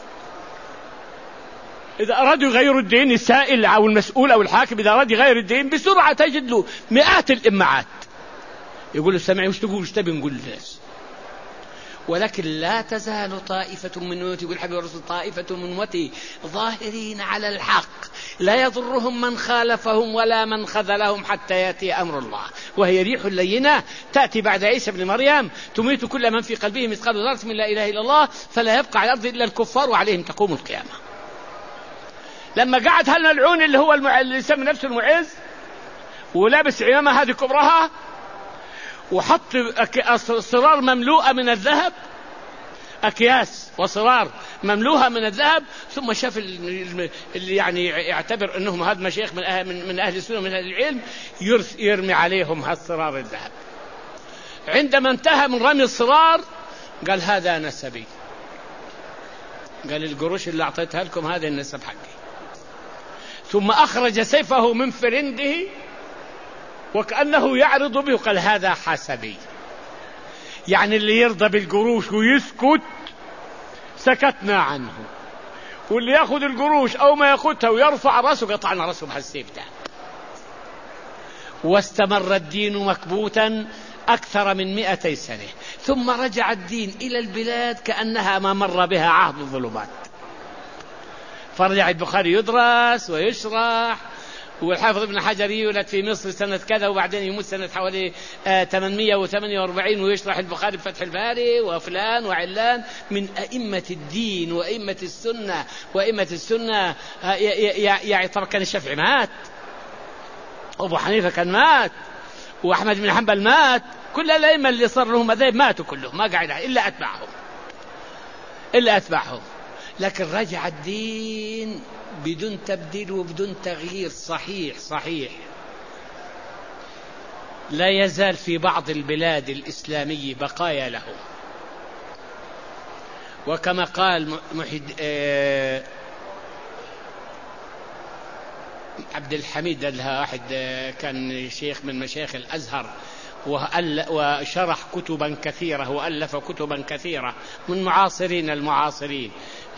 إذا أرادوا يغيروا الدين، السائل أو المسؤول أو الحاكم إذا أراد يغير الدين بسرعة تجد له مئات الإمعات، يقولوا سمعي وش تقول وش تبي نقول للناس. ولكن لا تزال طائفة من أمتي، يقول حبيب الرسول طائفة من أمتي ظاهرين على الحق لا يضرهم من خالفهم ولا من خذلهم حتى يأتي أمر الله، وهي ريح لينة تأتي بعد عيسى بن مريم تميت كل من في قلبه مثقال ذرة من لا إله إلا الله فلا يبقى على الأرض إلا الكفار وعليهم تقوم القيامة. لما قعد هالملعون اللي هو اللي يسمي نفسه المعز ولابس عمامة هذه كبرها وحط صرار مملوءة من الذهب، أكياس وصرار مملوءة من الذهب، ثم شاف اللي يعني يعتبر أنهم هذا مشايخ من أهل السنة من أهل العلم يرمي عليهم هالصرار الذهب. عندما انتهى من رمي الصرار قال هذا نسبي، قال القروش اللي أعطيتها لكم هذا النسب حقي. ثم أخرج سيفه من فرنده وكأنه يعرض به قال هذا حسبي، يعني اللي يرضى بالقروش ويسكت سكتنا عنه، واللي يأخذ القروش أو ما يأخذها ويرفع رأسه قطعنا رأسه بهالسيف ده. واستمر الدين مكبوتا أكثر من 200 سنة، ثم رجع الدين إلى البلاد كأنها ما مر بها عهد الظلمات. فرجع البخاري يدرس ويشرح، والحافظ ابن حجر يولد في مصر سنة كذا وبعدين يموت سنة حوالي 848 ويشرح البخاري بفتح الباري، وفلان وعلان من أئمة الدين وأئمة السنة. وأئمة السنة يعني طبعا كان الشافعي مات، أبو حنيفة كان مات، وأحمد بن حنبل مات، كل الأئمة اللي صار لهم مذاهب ماتوا كلهم، ما قاعد إلا أتباعهم. لكن رجع الدين بدون تبديل وبدون تغيير. صحيح لا يزال في بعض البلاد الإسلامية بقايا له، وكما قال عبد الحميد لها واحد كان شيخ من مشايخ الأزهر وشرح كتبا كثيرة وألف كتبا كثيرة من المعاصرين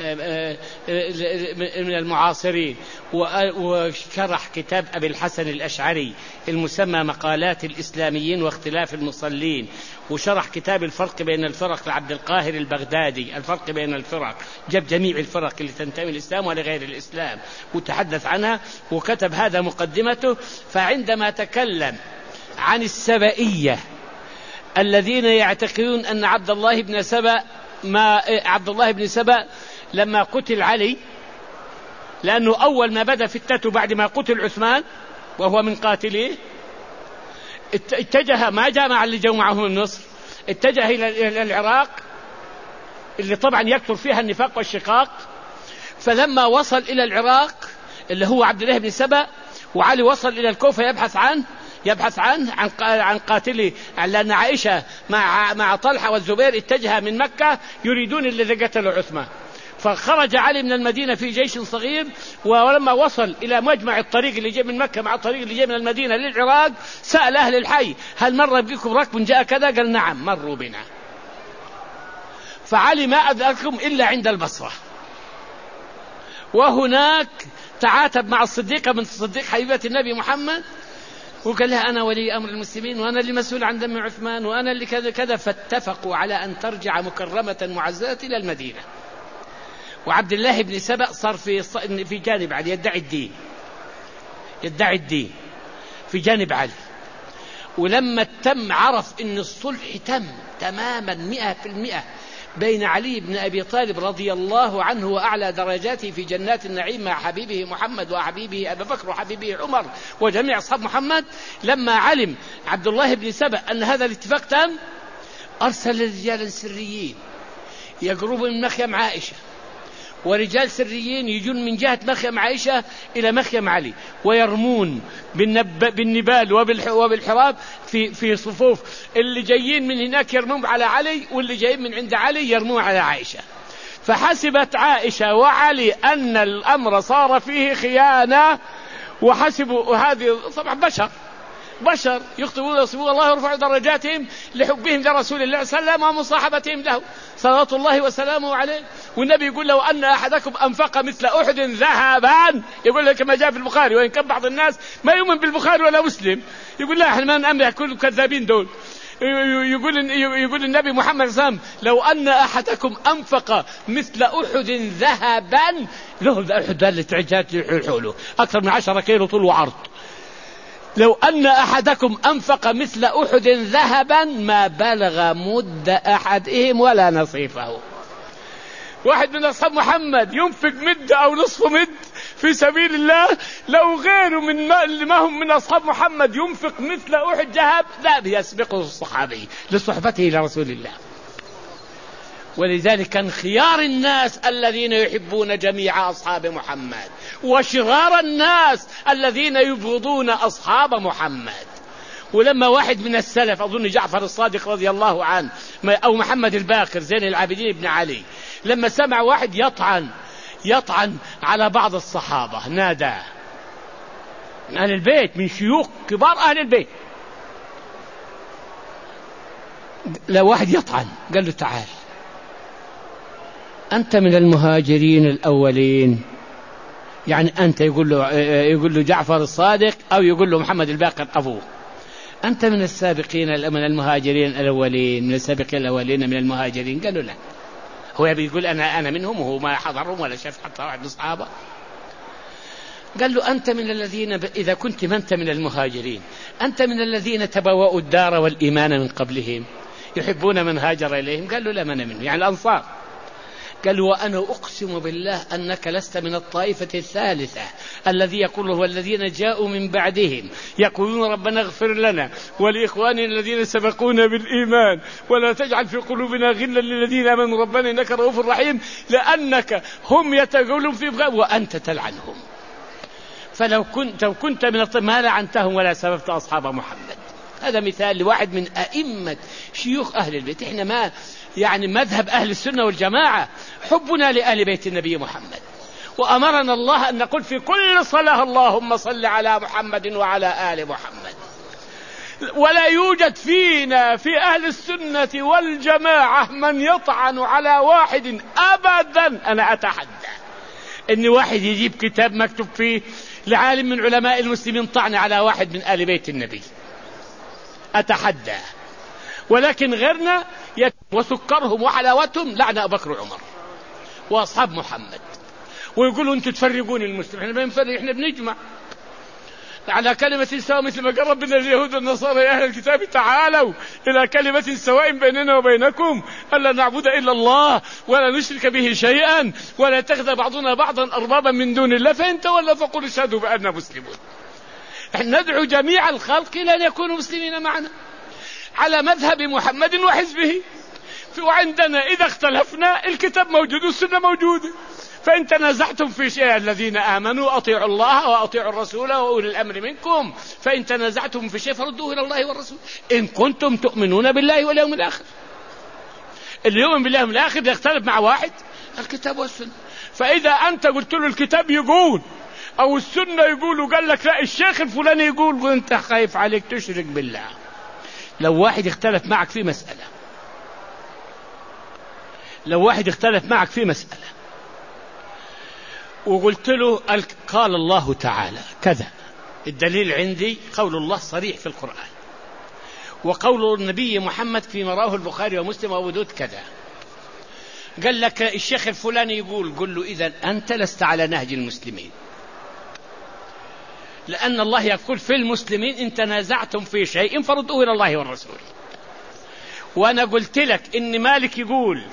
وشرح كتاب أبي الحسن الأشعري المسمى مقالات الإسلاميين واختلاف المصلين، وشرح كتاب الفرق بين الفرق لعبد القاهر البغدادي، الفرق بين الفرق، جاب جميع الفرق اللي تنتمي للإسلام ولغير الإسلام وتحدث عنها وكتب هذا مقدمته. فعندما تكلم عن السبئية الذين يعتقدون أن عبد الله بن سبأ لما قتل علي، لأنه أول ما بدأ فتنته بعد ما قتل عثمان وهو من قاتليه، اتجه ما جاء مع اللي جو معه من مصر، اتجه إلى العراق اللي طبعا يكثر فيها النفاق والشقاق. فلما وصل إلى العراق اللي هو عبد الله بن سبأ، وعلي وصل إلى الكوفة يبحث عن قاتله، لأن عائشة مع طلحة والزبير اتجه من مكة يريدون الذي قتلوا عثمان. فخرج علي من المدينة في جيش صغير، ولما وصل إلى مجمع الطريق اللي جاء من مكة مع الطريق اللي جاء من المدينة للعراق سأل أهل الحي هل مر بكم ركب جاء كذا؟ قال نعم مروا بنا. فعلي ما أدركهم إلا عند البصرة، وهناك تعاتب مع الصديقة بنت الصديق حبيبة النبي محمد وقال لها أنا ولي أمر المسلمين وأنا اللي مسؤول عن دم عثمان وأنا اللي كذا كذا، فاتفقوا على أن ترجع مكرمة معززة إلى المدينة. وعبد الله بن سبأ صار في جانب علي يدعي الدين في جانب علي. ولما عرف أن الصلح تم تماما 100% بين علي بن أبي طالب رضي الله عنه وأعلى درجاته في جنات النعيم مع حبيبه محمد وحبيبه أبي بكر وحبيبه عمر وجميع أصحاب محمد، لما علم عبد الله بن سبأ أن هذا الاتفاق تم أرسل رجالا سريين يقربون من مخيم عائشة، ورجال سريين يجون من جهة مخيم عائشة إلى مخيم علي ويرمون بالنبال وبالحراب في صفوف، اللي جايين من هناك يرمون على علي واللي جايين من عند علي يرمون على عائشة. فحسبت عائشة وعلي أن الأمر صار فيه خيانة، وحسبوا هذه طبعا بشر يخطئون ويصيبون، الله يرفع درجاتهم لحبهم لرسول الله صلى الله عليه وسلم ومصاحبتهم له صلوات الله وسلامه عليه. والنبي يقول لو أن أحدكم أنفق مثل أحد ذهبا، يقول لك كما جاء في البخاري، وإن كان بعض الناس ما يؤمن بالبخاري ولا مسلم يقول لا احنا ما نأمن كل كذابين دول. يقول النبي محمد صلى الله عليه وسلم لو أن أحدكم أنفق مثل أحد ذهبا، له أحد اللي تعجات حوله أكثر من 10 كيلو طول وعرض، لو أن أحدكم أنفق مثل أحد ذهبا ما بلغ مد أحدهم ولا نصيفه. واحد من أصحاب محمد ينفق مد أو نصف مد في سبيل الله، لو غيره ما هم من أصحاب محمد ينفق مثل أحد ذهب لا يسبقه الصحابي لصحبته لرسول الله. ولذلك كان خيار الناس الذين يحبون جميع أصحاب محمد، وشرار الناس الذين يبغضون أصحاب محمد. ولما واحد من السلف أظن جعفر الصادق رضي الله عنه أو محمد الباقر زين العابدين ابن علي، لما سمع واحد يطعن على بعض الصحابة نادى من أهل البيت، من شيوخ كبار أهل البيت، لو واحد يطعن قال له تعال أنت من المهاجرين الأولين، يعني أنت يقول له جعفر الصادق أو يقول له محمد الباقر أبوه، أنت من السابقين من المهاجرين الأولين، من السابقين الأولين من المهاجرين. قالوا لا، هو بيقول أنا منهم وهو ما حضرهم ولا شاف حتى واحد من الصحابة. قال له أنت من الذين إذا كنت ما أنت من المهاجرين أنت من الذين تبوأوا الدار والإيمان من قبلهم يحبون من هاجر إليهم. قال له لا من منه، يعني الأنصار. قال وأنا أقسم بالله أنك لست من الطائفة الثالثة الذي يقول هو الذين جاءوا من بعدهم يقولون ربنا اغفر لنا ولإخواننا الذين سبقونا بالإيمان ولا تجعل في قلوبنا غلا للذين آمنوا ربنا إنك رؤوف رحيم، لأنك هم يتقولون في بغاء وأنت تلعنهم. فلو كنت من ما لعنتهم ولا سببت أصحاب محمد. هذا مثال لواحد من أئمة شيوخ أهل البيت. إحنا ما يعني مذهب أهل السنة والجماعة حبنا لآل بيت النبي محمد، وأمرنا الله أن نقول في كل صلاة اللهم صل على محمد وعلى آل محمد. ولا يوجد فينا في أهل السنة والجماعة من يطعن على واحد أبدا. أنا أتحدى أن واحد يجيب كتاب مكتوب فيه لعالم من علماء المسلمين طعن على واحد من آل بيت النبي، أتحدى. ولكن غيرنا وسكرهم وحلاوتهم لعن أبو بكر وعمر وأصحاب محمد، ويقولوا أنتم تفرقون المسلم. إحنا ما نفرق، إحنا بنجمع على كلمة سواء، مثل ما قال ربنا اليهود والنصارى يا أهل الكتاب تعالوا إلى كلمة سواء بيننا وبينكم ألا نعبد إلا الله ولا نشرك به شيئا ولا يتخذ بعضنا بعضا أربابا من دون الله، فإن تولوا فقولوا اشهدوا بأننا مسلمون. إحنا ندعو جميع الخلق إلى أن يكونوا مسلمين معنا على مذهب محمد وحزبه. وعندنا إذا اختلفنا الكتاب موجود والسنة موجودة، فإن تنازعتم في شيء الذين آمنوا أطيعوا الله وأطيعوا الرسول وأولي الأمر منكم، فإن تنازعتم في شيء فردوه إلى الله والرسول إن كنتم تؤمنون بالله واليوم الآخر. اللي يؤمن بالله واليوم الآخر يختلف مع واحد الكتاب والسنة. فإذا أنت قلت له الكتاب يقول أو السنة يقول وقال لك لا الشيخ الفلاني يقول وأنت خايف عليك تشرك بالله. لو واحد اختلف معك في مسألة، وقلت له قال الله تعالى كذا، الدليل عندي قول الله صريح في القرآن، وقول النبي محمد فيما رواه البخاري ومسلم وأبو داود كذا، قال لك الشيخ الفلاني يقول، قل له إذن أنت لست على نهج المسلمين، لأن الله يقول في المسلمين إن تنازعتم في شيء فردوه إلى الله والرسول. وأنا قلت لك إن مالك يقول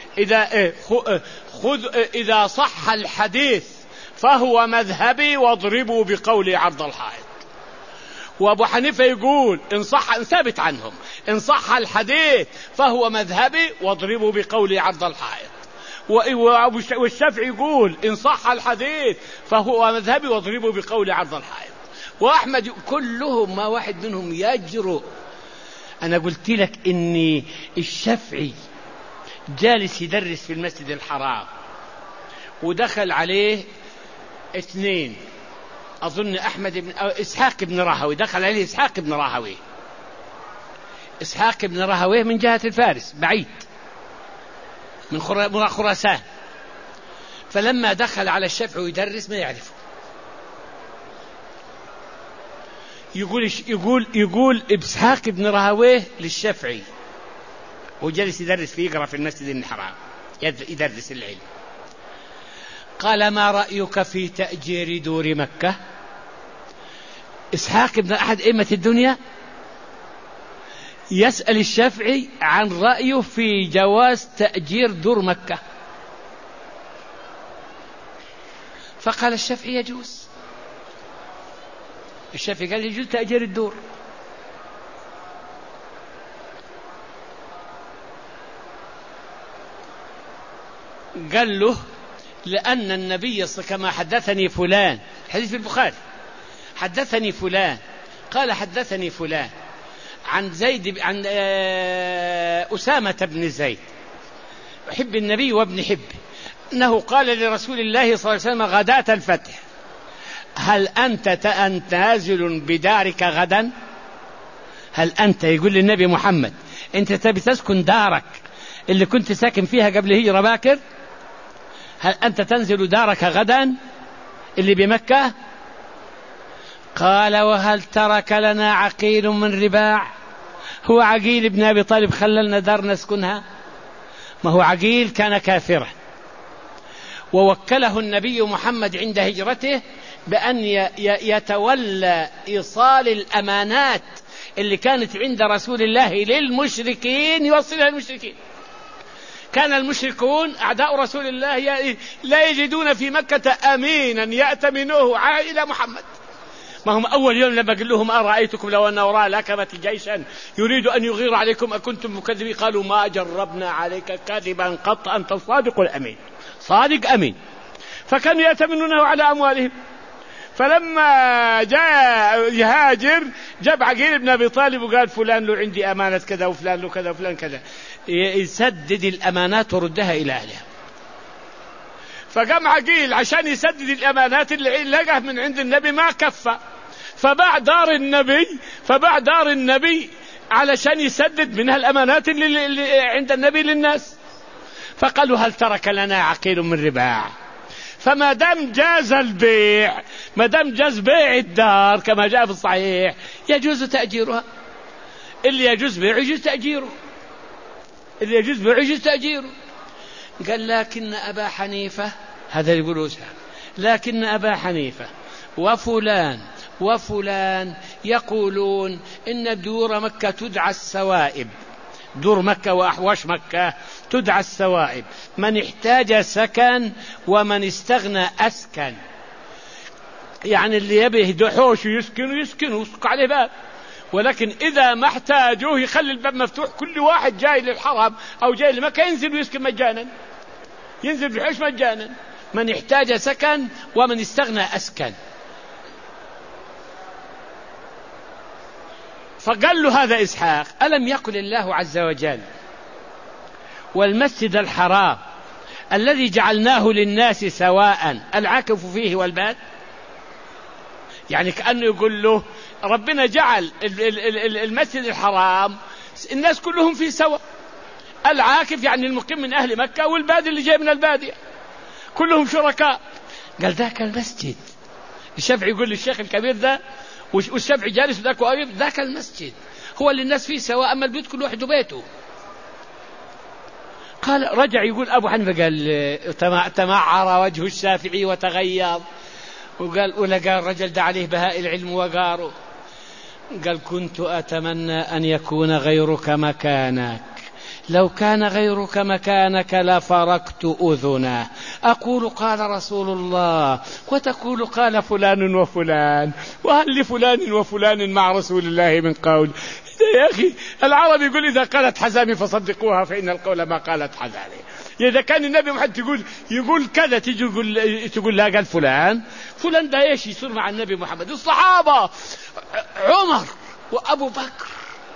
إذا صح الحديث فهو مذهبي واضربوا بقولي عرض الحائط، وأبو حنيفة يقول إن ثابت عنهم إن صح الحديث فهو مذهبي واضربوا بقولي عرض الحائط، والشافعي يقول إن صح الحديث فهو مذهبي واضربوا بقولي عرض الحائط، وأحمد كلهم ما واحد منهم يجرؤ. أنا قلت لك إني الشافعي جالس يدرس في المسجد الحرام ودخل عليه اثنين، أظن إسحاق بن راهوي، دخل عليه إسحاق بن راهوي من جهة الفارس بعيد من خراسان، فلما دخل على الشافعي يدرس ما يعرفه، يقول إسحاق بن راهويه للشافعي وجلس يدرس يقرأ في المسجد الحرام يدرس العلم، قال ما رأيك في تأجير دور مكة؟ إسحاق بن أحد أئمة الدنيا يسأل الشافعي عن رأيه في جواز تأجير دور مكة، فقال الشافعي يجوز. الشافعي قال يجوز تأجير الدور. قال له لأن النبي كما حدثني فلان، حديث في البخاري، حدثني فلان قال حدثني فلان عن زيد عن أسامة بن زيد حب النبي وابن حبه أنه قال لرسول الله صلى الله عليه وسلم غداة الفتح هل أنت نازل بدارك غدا؟ هل أنت، يقول للنبي محمد، أنت تبي تسكن دارك اللي كنت ساكن فيها قبل هجرة باكر؟ هل أنت تنزل دارك غدا اللي بمكة؟ قال وهل ترك لنا عقيل من رباع؟ هو عقيل ابن أبي طالب خللنا دار نسكنها؟ ما هو عقيل كان كافرا، ووكله النبي محمد عند هجرته بأن يتولى إيصال الأمانات اللي كانت عند رسول الله للمشركين يوصلها للمشركين. كان المشركون أعداء رسول الله لا يجدون في مكة أمينا يأتمنوه إلى محمد. ما هم أول يوم لما قال لهم أرأيتكم لو أن وراء الأكبة جيشا يريد أن يغير عليكم أكنتم مكذبين؟ قالوا ما جربنا عليك كذبا قط أنت الصادق الأمين، صادق أمين. فكانوا يأتمنونه على أموالهم. فلما جاء يهاجر جاب عقيل بن أبي طالب وقال فلان له عندي أمانة كذا وفلان له كذا وفلان كذا، يسدد الأمانات وردها إلى أهلها. فقام عقيل عشان يسدد الأمانات اللي لقاه من عند النبي ما كفى، فباع دار النبي علشان يسدد منها الأمانات اللي عند النبي للناس. فقالوا هل ترك لنا عقيل من رباع؟ فما دام جاز البيع، ما دام جاز بيع الدار كما جاء في الصحيح يجوز تأجيرها. اللي يجوز بيع يجوز تأجيره، قال لكن أبا حنيفة، هذا يقولوا لكن أبا حنيفة وفلان يقولون إن دور مكة تدعى السوائب، دور مكة وأحواش مكة تدعى السوائب، من احتاج سكن ومن استغنى أسكن. يعني اللي يبيه دحوش يسكن ويسك عليه باب، ولكن إذا ما احتاجوه يخلي الباب مفتوح، كل واحد جاي للحرم أو جاي لمكة ينزل ويسكن مجانا، ينزل بحوش مجانا. من احتاج سكن ومن استغنى أسكن. فقال له هذا إسحاق ألم يقل الله عز وجل والمسجد الحرام الذي جعلناه للناس سواء العاكف فيه والباد. يعني كأنه يقول له ربنا جعل المسجد الحرام الناس كلهم فيه سواء، العاكف يعني المقيم من أهل مكة والبادي اللي جاي من البادية كلهم شركاء. قال ذاك المسجد، الشافعي يقول للشيخ الكبير ذا والشافعي جالس ذاك وقريب، ذاك المسجد هو اللي الناس فيه سواء، أما البيت كل واحد بيته. قال رجع يقول أبو حنيفة قال تمعر وجه الشافعي وتغير، وقال ولقى الرجل ده عليه بهاء العلم وقاره. قال كنت أتمنى أن يكون غيرك مكانك، لو كان غيرك مكانك لفرقت أذنه، أقول قال رسول الله وتقول قال فلان وفلان، وهل لفلان وفلان مع رسول الله من قول؟ يا أخي العرب يقول إذا قالت حزامي فصدقوها فإن القول ما قالت حزامي. إذا كان النبي محمد يقول كذا تيجي تقول لا قال فلان ده إيش يصير مع النبي محمد؟ الصحابة عمر وأبو بكر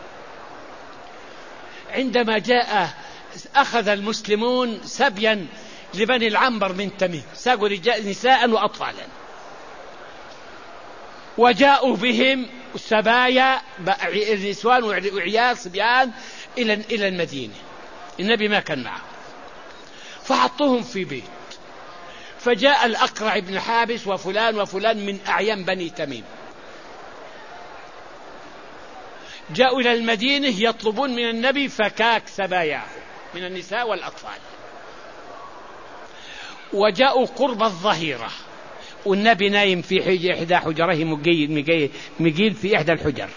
عندما جاء أخذ المسلمون سبيا لبني العنبر من تميم، ساقوا نساء وأطفالا وجاءوا بهم سبايا النسوان وعيال صبيان إلى المدينة. النبي ما كان معه فحطوهم في بيت، فجاء الأقرع بن حابس وفلان وفلان من أعيان بني تميم، جاءوا إلى المدينة يطلبون من النبي فكاك سباياه من النساء والأطفال، وجاءوا قرب الظهيرة والنبي نايم في إحدى حجره مقيل في إحدى الحجر،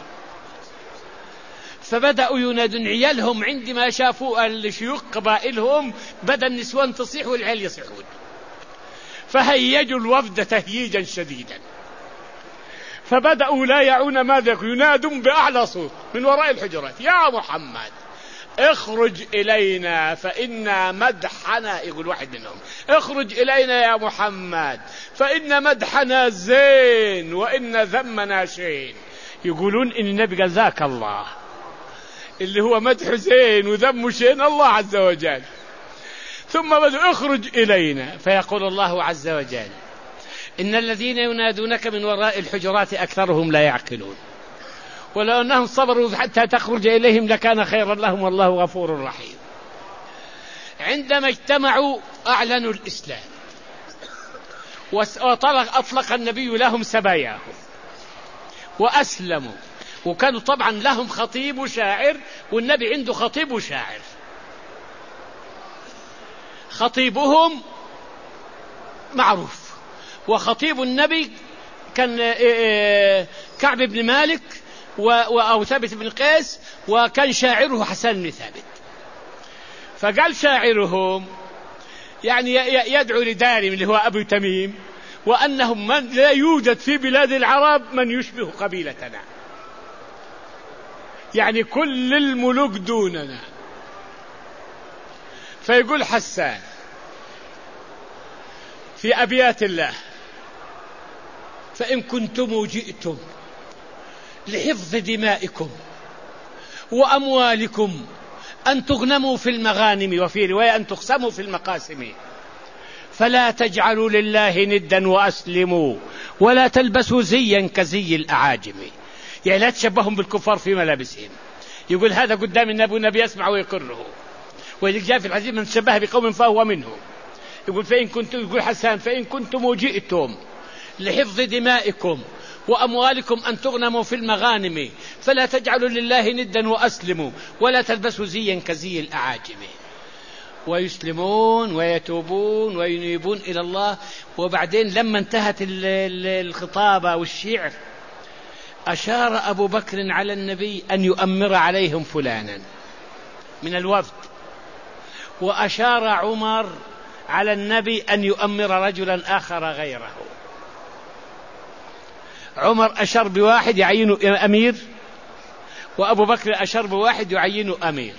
فبدأوا ينادون عيالهم عندما شافوا الشيوخ قبائلهم بدأ النسوان تصيح والعيال يصيحون، فهيجوا الوفد تهييجا شديدا، فبدأوا لا يعون ماذا ينادون بأعلى صوت من وراء الحجرات يا محمد اخرج إلينا فإن مدحنا، يقول واحد منهم اخرج إلينا يا محمد فإن مدحنا زين وإن ذمنا شين. يقولون إن النبي قال ذاك الله اللي هو مدح زين وذم شين الله عز وجل. ثم بدأ اخرج إلينا، فيقول الله عز وجل إن الذين ينادونك من وراء الحجرات أكثرهم لا يعقلون، ولو أنهم صبروا حتى تخرج إليهم لكان خيرا لهم والله غفور رحيم. عندما اجتمعوا أعلنوا الإسلام وأطلق النبي لهم سباياهم وأسلموا، وكانوا طبعا لهم خطيب وشاعر، والنبي عنده خطيب وشاعر. خطيبهم معروف، وخطيب النبي كان كعب بن مالك أو ثابت بن قيس، وكان شاعره حسن بن ثابت. فقال شاعرهم يعني يدعو لدارهم اللي هو أبو تميم، وأنهم من لا يوجد في بلاد العرب من يشبه قبيلتنا، يعني كل الملوك دوننا. فيقول حسان في أبيات الله فإن كنتم جئتم لحفظ دمائكم وأموالكم أن تغنموا في المغانم، وفي رواية أن تقسموا في المقاسم، فلا تجعلوا لله ندا وأسلموا ولا تلبسوا زيا كزي الأعاجم. يعني لا تشبههم بالكفار في ملابسهم. يقول هذا قدام النبي يسمع ويقره، وإذا جاء في الحديث من تشبه بقوم فهو منهم. يقول فإن كنتم، يقول حسان فإن كنتم جئتم لحفظ دمائكم وأموالكم أن تغنموا في المغانم فلا تجعلوا لله ندا وأسلموا ولا تلبسوا زيا كزي الأعاجم. ويسلمون ويتوبون وينيبون إلى الله. وبعدين لما انتهت الخطابة والشعر أشار أبو بكر على النبي أن يؤمر عليهم فلانا من الوفد، وأشار عمر على النبي أن يؤمر رجلا آخر غيره. عمر أشار بواحد يعين أمير، وأبو بكر أشار بواحد يعين أمير.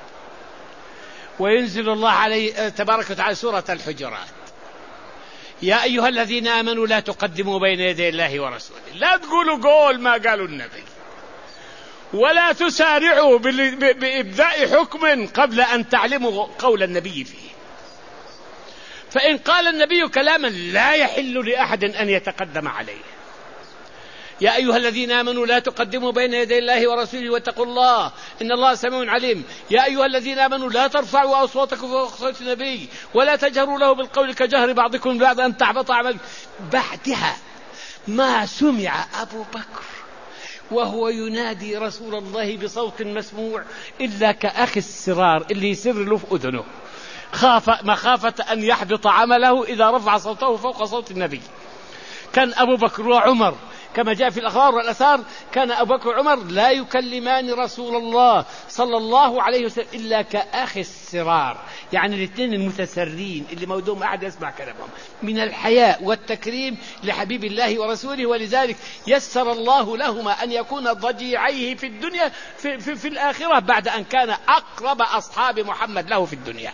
وينزل الله عليه تبارك وتعالى سورة الحجرات يا أيها الذين آمنوا لا تقدموا بين يدي الله ورسوله. لا تقولوا قول ما قالوا النبي، ولا تسارعوا بإبداء حكم قبل أن تعلموا قول النبي فيه. فإن قال النبي كلاما لا يحل لأحد أن يتقدم عليه. يا أيها الذين آمنوا لا تقدموا بين يدي الله ورسوله واتقوا الله إن الله سميع عليم. يا أيها الذين آمنوا لا ترفعوا أصواتكم فوق صوت النبي ولا تجهروا له بالقول كجهر بعضكم بعض أن تحبط أعمالكم. بعدها ما سمع أبو بكر وهو ينادي رسول الله بصوت مسموع إلا كأخي السرار اللي يسر له في أذنه، مخافة أن يحبط عمله إذا رفع صوته فوق صوت النبي. كان أبو بكر وعمر كما جاء في الأخبار والأثار، كان أبو بكر وعمر لا يكلمان رسول الله صلى الله عليه وسلم إلا كأخي السرار، يعني الاثنين المتسرين اللي مودهم أحد يسمع كلامهم من الحياء والتكريم لحبيب الله ورسوله. ولذلك يسر الله لهما أن يكون ضجيعيه في الدنيا في الآخرة بعد أن كان أقرب أصحاب محمد له في الدنيا.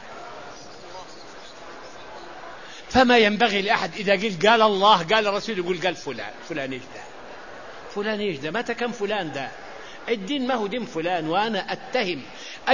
فما ينبغي لأحد إذا قال الله قال الرسول يقول قال فلان إيش ده، فلان إيش ده، متى كان فلان ده؟ الدين ما هو دين فلان. وأنا أتهم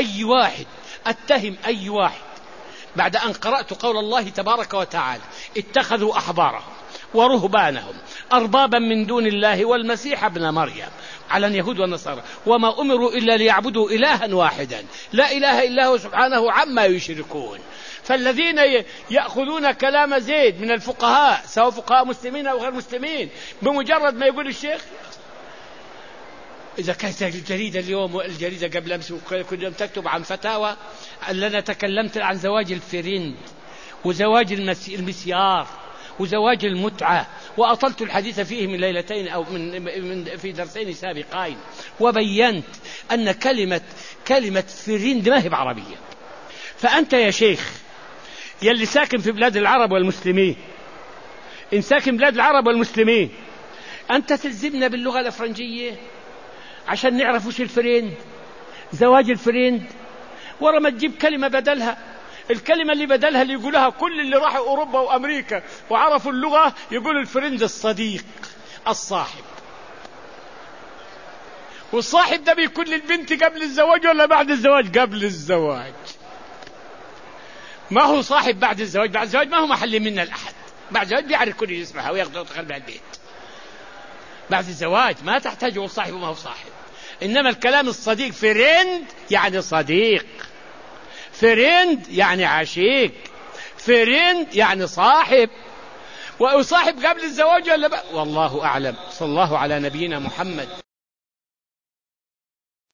أي واحد بعد أن قرأت قول الله تبارك وتعالى اتخذوا أحبارهم ورهبانهم أربابا من دون الله والمسيح ابن مريم على اليهود والنصارى وما أمروا إلا ليعبدوا إلها واحدا لا إله إلا هو سبحانه عما يشركون. فالذين يأخذون كلام زيد من الفقهاء سواء فقهاء مسلمين أو غير مسلمين بمجرد ما يقول الشيخ، إذا كانت الجريدة اليوم والجريدة قبل أمس كل يوم تكتب عن فتاوى أن أنا تكلمت عن زواج الفرند وزواج المسيار وزواج المتعة وأطلت الحديث فيه من ليلتين أو في درسين سابقين، وبينت أن كلمة فرند ما هي بعربية. فأنت يا شيخ يلي ساكن في بلاد العرب والمسلمين، إن ساكن بلاد العرب والمسلمين أنت تلزمنا باللغة الأفرنجية عشان نعرف وش الفرند، زواج الفرند، ورا ما تجيب كلمة بدلها. الكلمة اللي بدلها اللي يقولها كل اللي راحوا أوروبا وأمريكا وعرفوا اللغة يقولوا الفرند الصديق الصاحب. والصاحب ده بيكون للبنت قبل الزواج ولا بعد الزواج؟ قبل الزواج. ما هو صاحب بعد الزواج. بعد الزواج ما هو محل منا الأحد. بعد الزواج بيعرف كل يسمعها وياخذ قلب البيت. بعد الزواج ما تحتاجه الصاحب وما هو صاحب. إنما الكلام الصديق فريند يعني صديق، فريند يعني عشيق، فريند يعني صاحب. وصاحب قبل الزواج ولا والله أعلم. صلى الله على نبينا محمد.